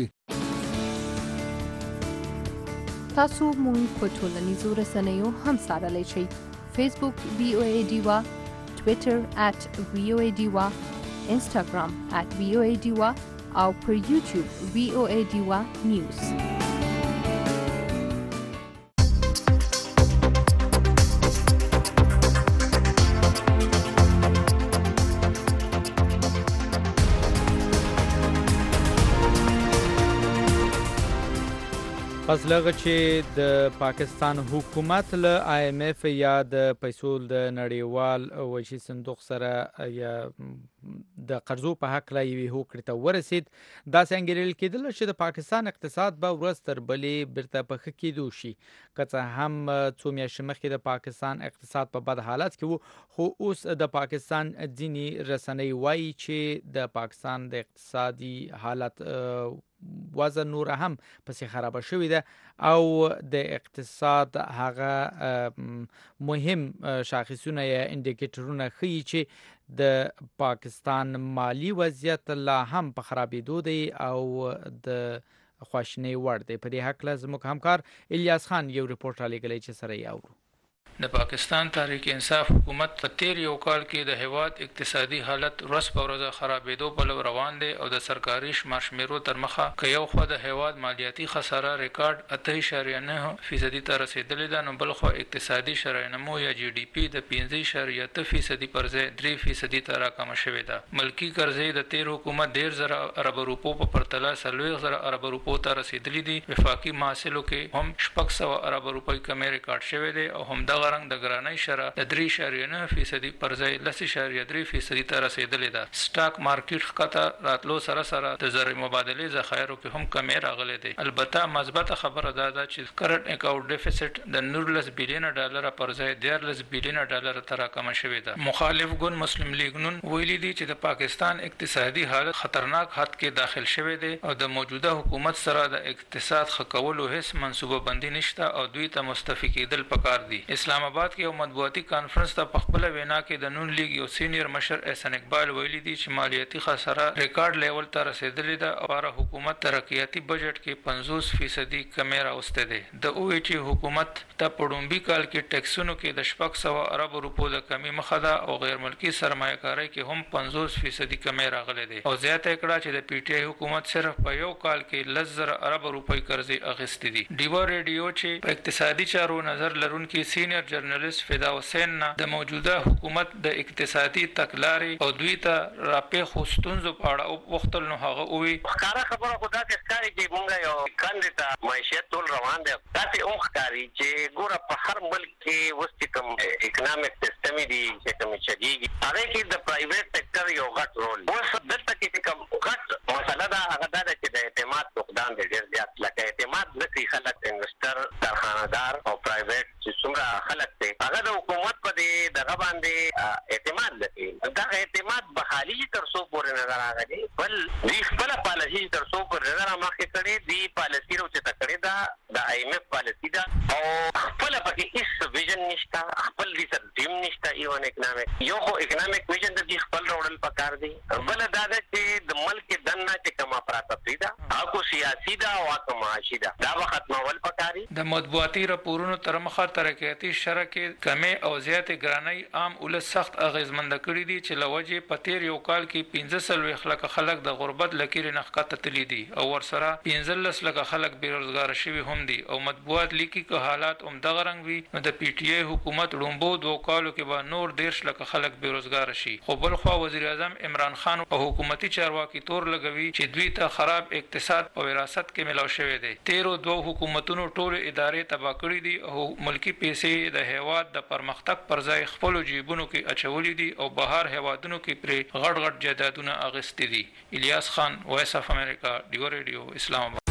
P: تاسو مونږ په ټولنیزو رسنیو هم څارلی شئ. فیسبوک وی او ای ډیوا، ټویټر ات وی او ای ډیوا، انسټاګرام ات وی او ای ډیوا او پر یوټیوب وی او ای ډیوا نیوز.
C: پس لغه چې د پاکستان حکومت له آی ایم ایف یا د پیسو د نړیوال وجهي صندوق سره یا د قرضو په حق لا یوې هوکړې ته ورسید. داسې انګېرل کېدل چې د پاکستان اقتصاد به ورځ تر بلې بیرته په ښه کېدو شي. که څه هم څو میاشتې مخکې د پاکستان اقتصاد په بد حالت کې و، خو اوس د پاکستان ځینې رسنۍ وایي چې د پاکستان د اقتصادي حالت وضع نور هم پسې خرابه شوې ده او د اقتصاد هغه مهم شاخصونه یا انډیکیټرونه ښیي چې د پاکستان مالی وضعیت لا هم په خرابېدو دی او د خواشینۍ وړ دی. په دې هکله زموږ همکار الیاس خان یو ریپورټ رالیږلی چې سره یې اورو.
H: د پاکستان تحریک انصاف حکومت په تیر یو کال کې د هیواد اقتصادي حالت ورځ په ورځ خرابېدو په لور روان دی او د سرکاري شمارشمیرو تر مخه که یو خوا د هیواد مالیاتي خساره ریکارډ اته اعشاریه نه فیصدي ته رسېدلې ده، نو بل خوا اقتصادي شرایط نمو یا جی ډي پي د پنځه اعشاریه اته فیصدي پر ځای درې فیصدي ته راکمه شوې ده. ملکي قرضې د تیر حکومت ډېر زره ارب روپو په پرتله څلوېښت زره ارب روپو ته رسېدلي دي. وفاقي محصلو کې هم شپږ سوه ارب روپۍ کمې ریکارډ شوې دی او همدغه رنګ د ګرانۍ شرح د درې اعشاریه نه فیصدي پر ځای لس اعشاریه درې فیصدي ته رسېدلې ده. سټاک مارکیټ ښکته راتلو سره سره د زر مبادلې ذخایرو کې هم کمې راغلی دی. البته مثبته خبره دا ده چې کرنټ اکاونټ ډیفیسټ د نولس بیلیونه ډالره پر ځای دیارلس بیلیونه ډالره ته راکمه شوې ده. مخالف ګوند مسلم لیګ نون ویلي دي چې د پاکستان اقتصادي حالت خطرناک حد کې داخل شوی دی او د موجوده حکومت سره د اقتصاد ښه کولو هیڅ منصوبه بندي نشته او دوی ته مستفي کېدل پکار دي. اسلام آباد کې یو مطبوعاتي کانفرنس ته په خپله وینا کې د نون لیګ یو سینیر مشر احسن اقبال ویلي دي چې مالیاتي خساره ریکارډ لیول ته رسېدلې ده او حکومت ترقیاتي بجټ کې پنځوس فیصدي کمې راوستی دی. د وویل چې حکومت ته په ړومبي کال کې ټیکسونو کې د شپږ سوه اربو روپو د کمې مخه ده او غیر ملکي سرمایه‌کارۍ کې هم پنځوس فیصدي کمې راغلی دی او زیاته یې کړه چې د پی ټي آی حکومت صرف په یو کال کې لس زره اربو روپۍ قرضې اخیستې دي. ډیوا ریډیو چې په اقتصادي چارو نظر لرونکي سینیر جرنالست فدا حسین نه د موجوده حکومت د اقتصادي تګلارې او دوی ته راپېښو ستونزو په اړه وغوښتل، نو هغه وویل
K: ښکاره خبره خو داسې ښکاري چې موږ یو کندې ته معیشت ټول روان دی. داسې هم ښکاري چې ګوره په هر ملک کې اوس چې کوم اکنامک سیسټم دي چې کوم چلېږي هغې کې د پرایویټ سیکټر یو غټ رول. اوس دلته کې چې کوم غټ مسله ده هغه دا ده چې د اعتماد فقدان دی ډېر زیات. لکه اعتماد نه کوي خلک، انویسټر، کارخانهدار او پرایویټ چې څومره خلک دی هغه د حکومت په دې دغه باندې اعتماد نه کوي. دغه اعتماد بحالي تر څو پورې نه راغلی، بل دوی خپله پالیسي تر څو پورې نه رامخکې کړې دي. پالیسي راوچته کړې ده د آی ایم ایف پالیسي ده او خپله پکې هېڅ ویژن نشته، خپل ریسرچ ټیم نشته. ایون اکنامک یو خو اکنامک ویژن د دوی خپل راوړل پکار دی. بله دا ده چې د ملک دننه چې کوم افراطفري ده هغه سیاسي ده او هغه معاشي ده، دا به ختمول پکاري.
H: د مطبوعاتي راپورونو تر مخه ترقیاتي شرح کې کمې او زیاتې ګرانۍ عام ولس سخت اغېزمنده کړي دي چې له وجې په تیر یو کال کې پنځه څلوېښت لکه خلک د غربت له کیرې نه ښکته تللي دي او ورسره پنځلس لکه خلک بېروزګاره شوي هم دي. او مطبوعات لیکي که حالات همدغه رنګ وي نو د پی ټي آی حکومت ړومبو دوو کالو کې به نور دېرش لکه خلک بېروزګاره شي. خو بل خوا وزیر اعظم عمران خان او حکومتي چارواکي تور لګوي چې دوی ته خراب اقتصاد په وراثت کې ملاو شوی دی. تیرو دوو حکومتونو ټولې ادارې تباه کړي دي او ملکي پیسې د هیواد د پرمختګ پر ځای خپلو جیبونو کې اچولي دي او بهر هیوادونو کې پرې غټ غټ جایدادونه اخیستي دي. الیاس خان، وایس اف امریکا، ډیوا ریډیو، اسلام آباد.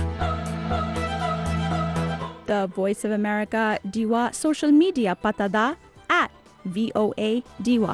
M: د وایس اف امریکا ډیوا سوشل میډیا پته ده at وی او ای ډیوا.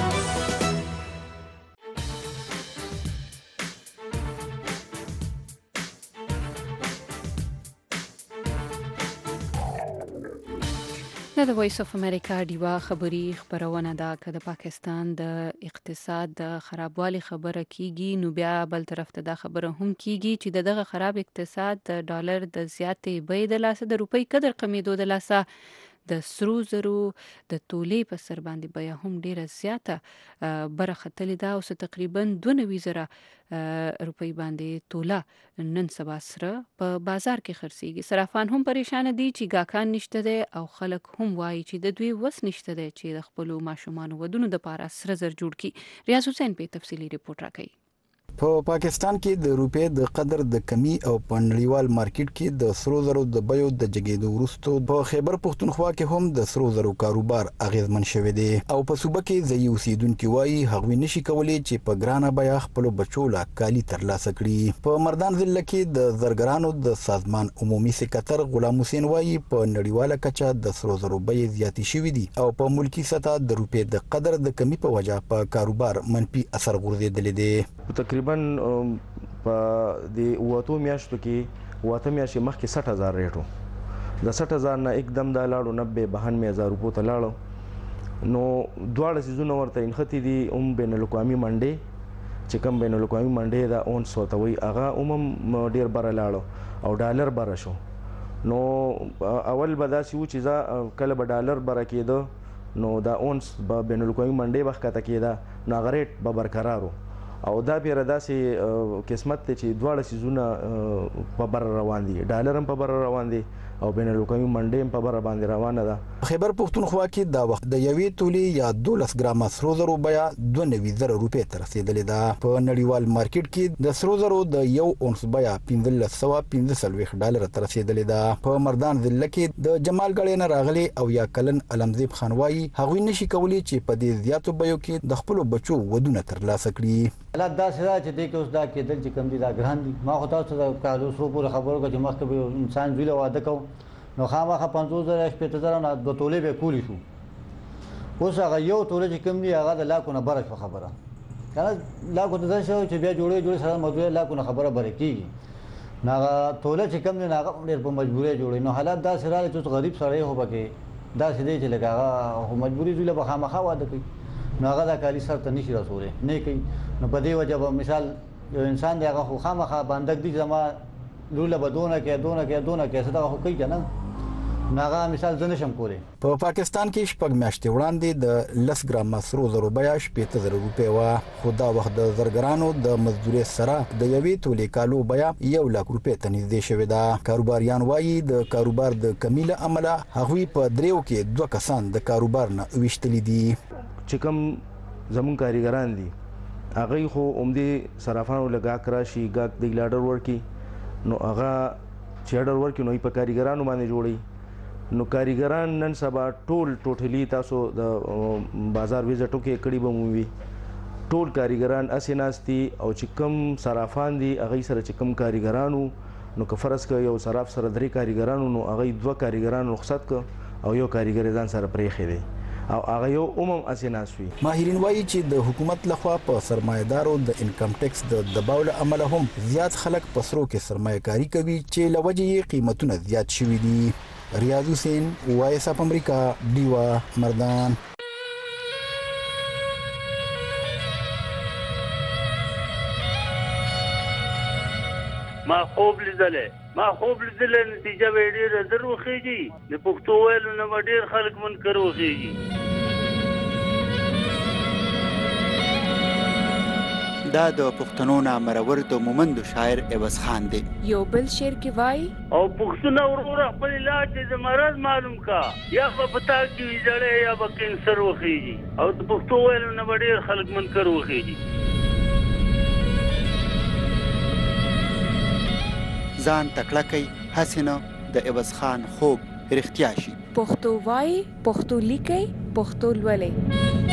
B: دا د وایس اف امریکا ډیوا خبری خبرونه ده. که د پاکستان د اقتصاد د خرابوالي خبره کیږي نو بیا بل طرف ته دا خبره هم کیږي چې دغه خراب اقتصاد د ډالر د زیاتې بیې د لاسه د روپۍ قدر کمیدو د لاسه د سرو زرو د تولې په سر باندې بیا هم ډیره زیاته برختلې ده او څه تقریبا دوه نوي زره روپۍ باندې توله نن سبا سره په بازار کې خرڅېږي. صرافان هم پریشان دي چې ګاهکان نشته دی او خلک هم وایي چې د دوی وس نشته دی چې د خپلو ماشومانو ودونو دپاره سره زر جوړ کړي. ریاض حسین په تفصیلي ریپورټ راکوي.
L: په پاکستان کې د روپې د قدر د کمی او په نړیوال مارکیټ کې د سرو زرو د بیو د جګېدو وروسته په خیبر پښتونخوا کې هم د سرو زرو کاروبار اغیزمن شوی دی او په صوبه کې ځای اوسیدونکو وایي هغوی نشي کولای چې په ګرانه بیه خپل بچو لا کالی ترلاسه کړي په مردان ضلع کې د زرګرانو د سازمان عمومي سکرټر غلام حسین وایي په نړیواله کچه د سرو زرو بیې زیاتې شوې دي او په ملکی سطح د روپې د قدر د کمی په وجه په کاروبار منفي اثر غورځېدلی دی
N: تقریبا په د واتو میاشتو کې واته میاشتې مخکې سठ هزار ریټو د سठ هزار نه एकदम د لاړو نبه بهانوي هزار روپو ته لاړو نو دواړه سيزونه ورته انختی دي هم بین الاقوامي منډي چې کوم بین الاقوامي منډي دا اون سوتوي هغه عموم ډیر بره لاړو او ډالر بره شو نو اول به داسې و چې ځا کله به ډالر بره کېده نو دا اونس به بین الاقوامي منډي وخته کېده نو هغه ریټ به برقرارو او دا پیره داسې قسمت ته چې دواړه سيزونه په بر روان دي ډالر هم په بر روان دي او بین الاقوامي منډي هم په بر باندې روانه ده
L: خیبر پښتونخوا کې دا وخت د یوې تولې یا دولس ګرام سرو زرو بیا دوه نوي زره روپۍ ته رسیدلې ده په نړیوال مارکیټ کې د سرو زرو د یو اونس بیا پنځلس سوه پنځه څلوېښت ډالر ته رسیدلې ده په مردان ضلع کې د جمال ګړې نه راغلي او یا کلن علمزیب خان وایي هغوی نشي کولی چې په دې زیاتو بیو کې د خپلو بچو ودونه ترلاسه کړي
Q: حالات دا سره چې د کوس دا کېدل چې کم دي دا ګران دي ما خو تاسو ته کالو سو پورې خبرو کوم چې مخکې به انسان ویله واده کو نو خامخا پنځوس زره شپږ زره نه د تولې به کولی شو اوس هغه یو تولې چې کم دي هغه د لاکو نه بره شو خبره کنه لاکو ته ځای شو چې بیا جوړې جوړې سره موضوع لاکو نه خبره بره کیږي نو هغه تولې چې کم دي هغه ډېر په مجبورې جوړې نو حالات دا سره چې غریب سره هو بکې دا سې دی چې لکه هغه مجبوري ویله به خامخا واده کوي نو هغه د کالی سره ته نشي رسولې نه کوي نو په دې وجه به مثال یو انسان دی هغه خو خامخا باندې دي زما لوله بدونه کې دونه کې دونه کې څه دا خو کوي کنه ناغه مثال زنه شم کوله
L: په پاکستان کې شپږ میاشتې وړاندې د لس ګرام سرو زرو بیا شپږ زره روپۍ وا خو دا وخت د زرګرانو د مزدوري سره د یوې تولې کالو بیا یو لک روپۍ ته نږدې شوې ده کاروباریان وایي د کاروبار د کمی له امله هغوی په دریو کې دوه کسان د کاروبار نه ویشتلي دي
N: چې کوم زمون کاریګران دي هغه خو عمدي صرافانو لګا کراشي ګاک د لاډر ورکی نو هغه چیډر ورکی نو په کاریګرانو باندې جوړي نو کاریګران نن سبا ټول ټوټلی تاسو د بازار ویزټو کې کړي بموي ټول کاریګران اسیناستی او چې کوم صرافان دي هغه سره چې کوم کاریګرانو نو که فرض ک یو صراف سره درې کاریګرانو نو هغه دوه کاریګران رخصت ک او یو کاریګر ځان سره پرې خېدي او هغه یو عموم اسیناسوي
L: ماهرین وایي چې د حکومت لخوا په سرمایدارو د انکم ټیکس د دباو له امله هم زیات خلک په سرو کې سرمایه‌کاري کوي چې لوجه یې قیمتونه زیات شوي دي ریاض حسین وایس اف امریکا دیوا مردان
X: ما خوب لیدلې ما خوب لیدلې نتیجه به ډیره درو خېږي د پښتو ویلو نه ډیر خلک منکر وخېږي
Y: دا د پښتنو نامرور د مومند شاعر عوض خان دی
Z: یو بل شعر کې وای
X: او پښتون ورور خپل علاج د مرض معلوم کا یا په پتا کې ویځړې یا په کینسر وخېږي او د پښتو ویلو نه ډیر خلک منکر وخېږي
Y: ځان تکړه کوي حسنه د عوض خان خوب رښتیا شي
Z: پښتو وای پښتو لیکي پښتو لولي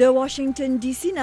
A: د واشنگټن ډي سي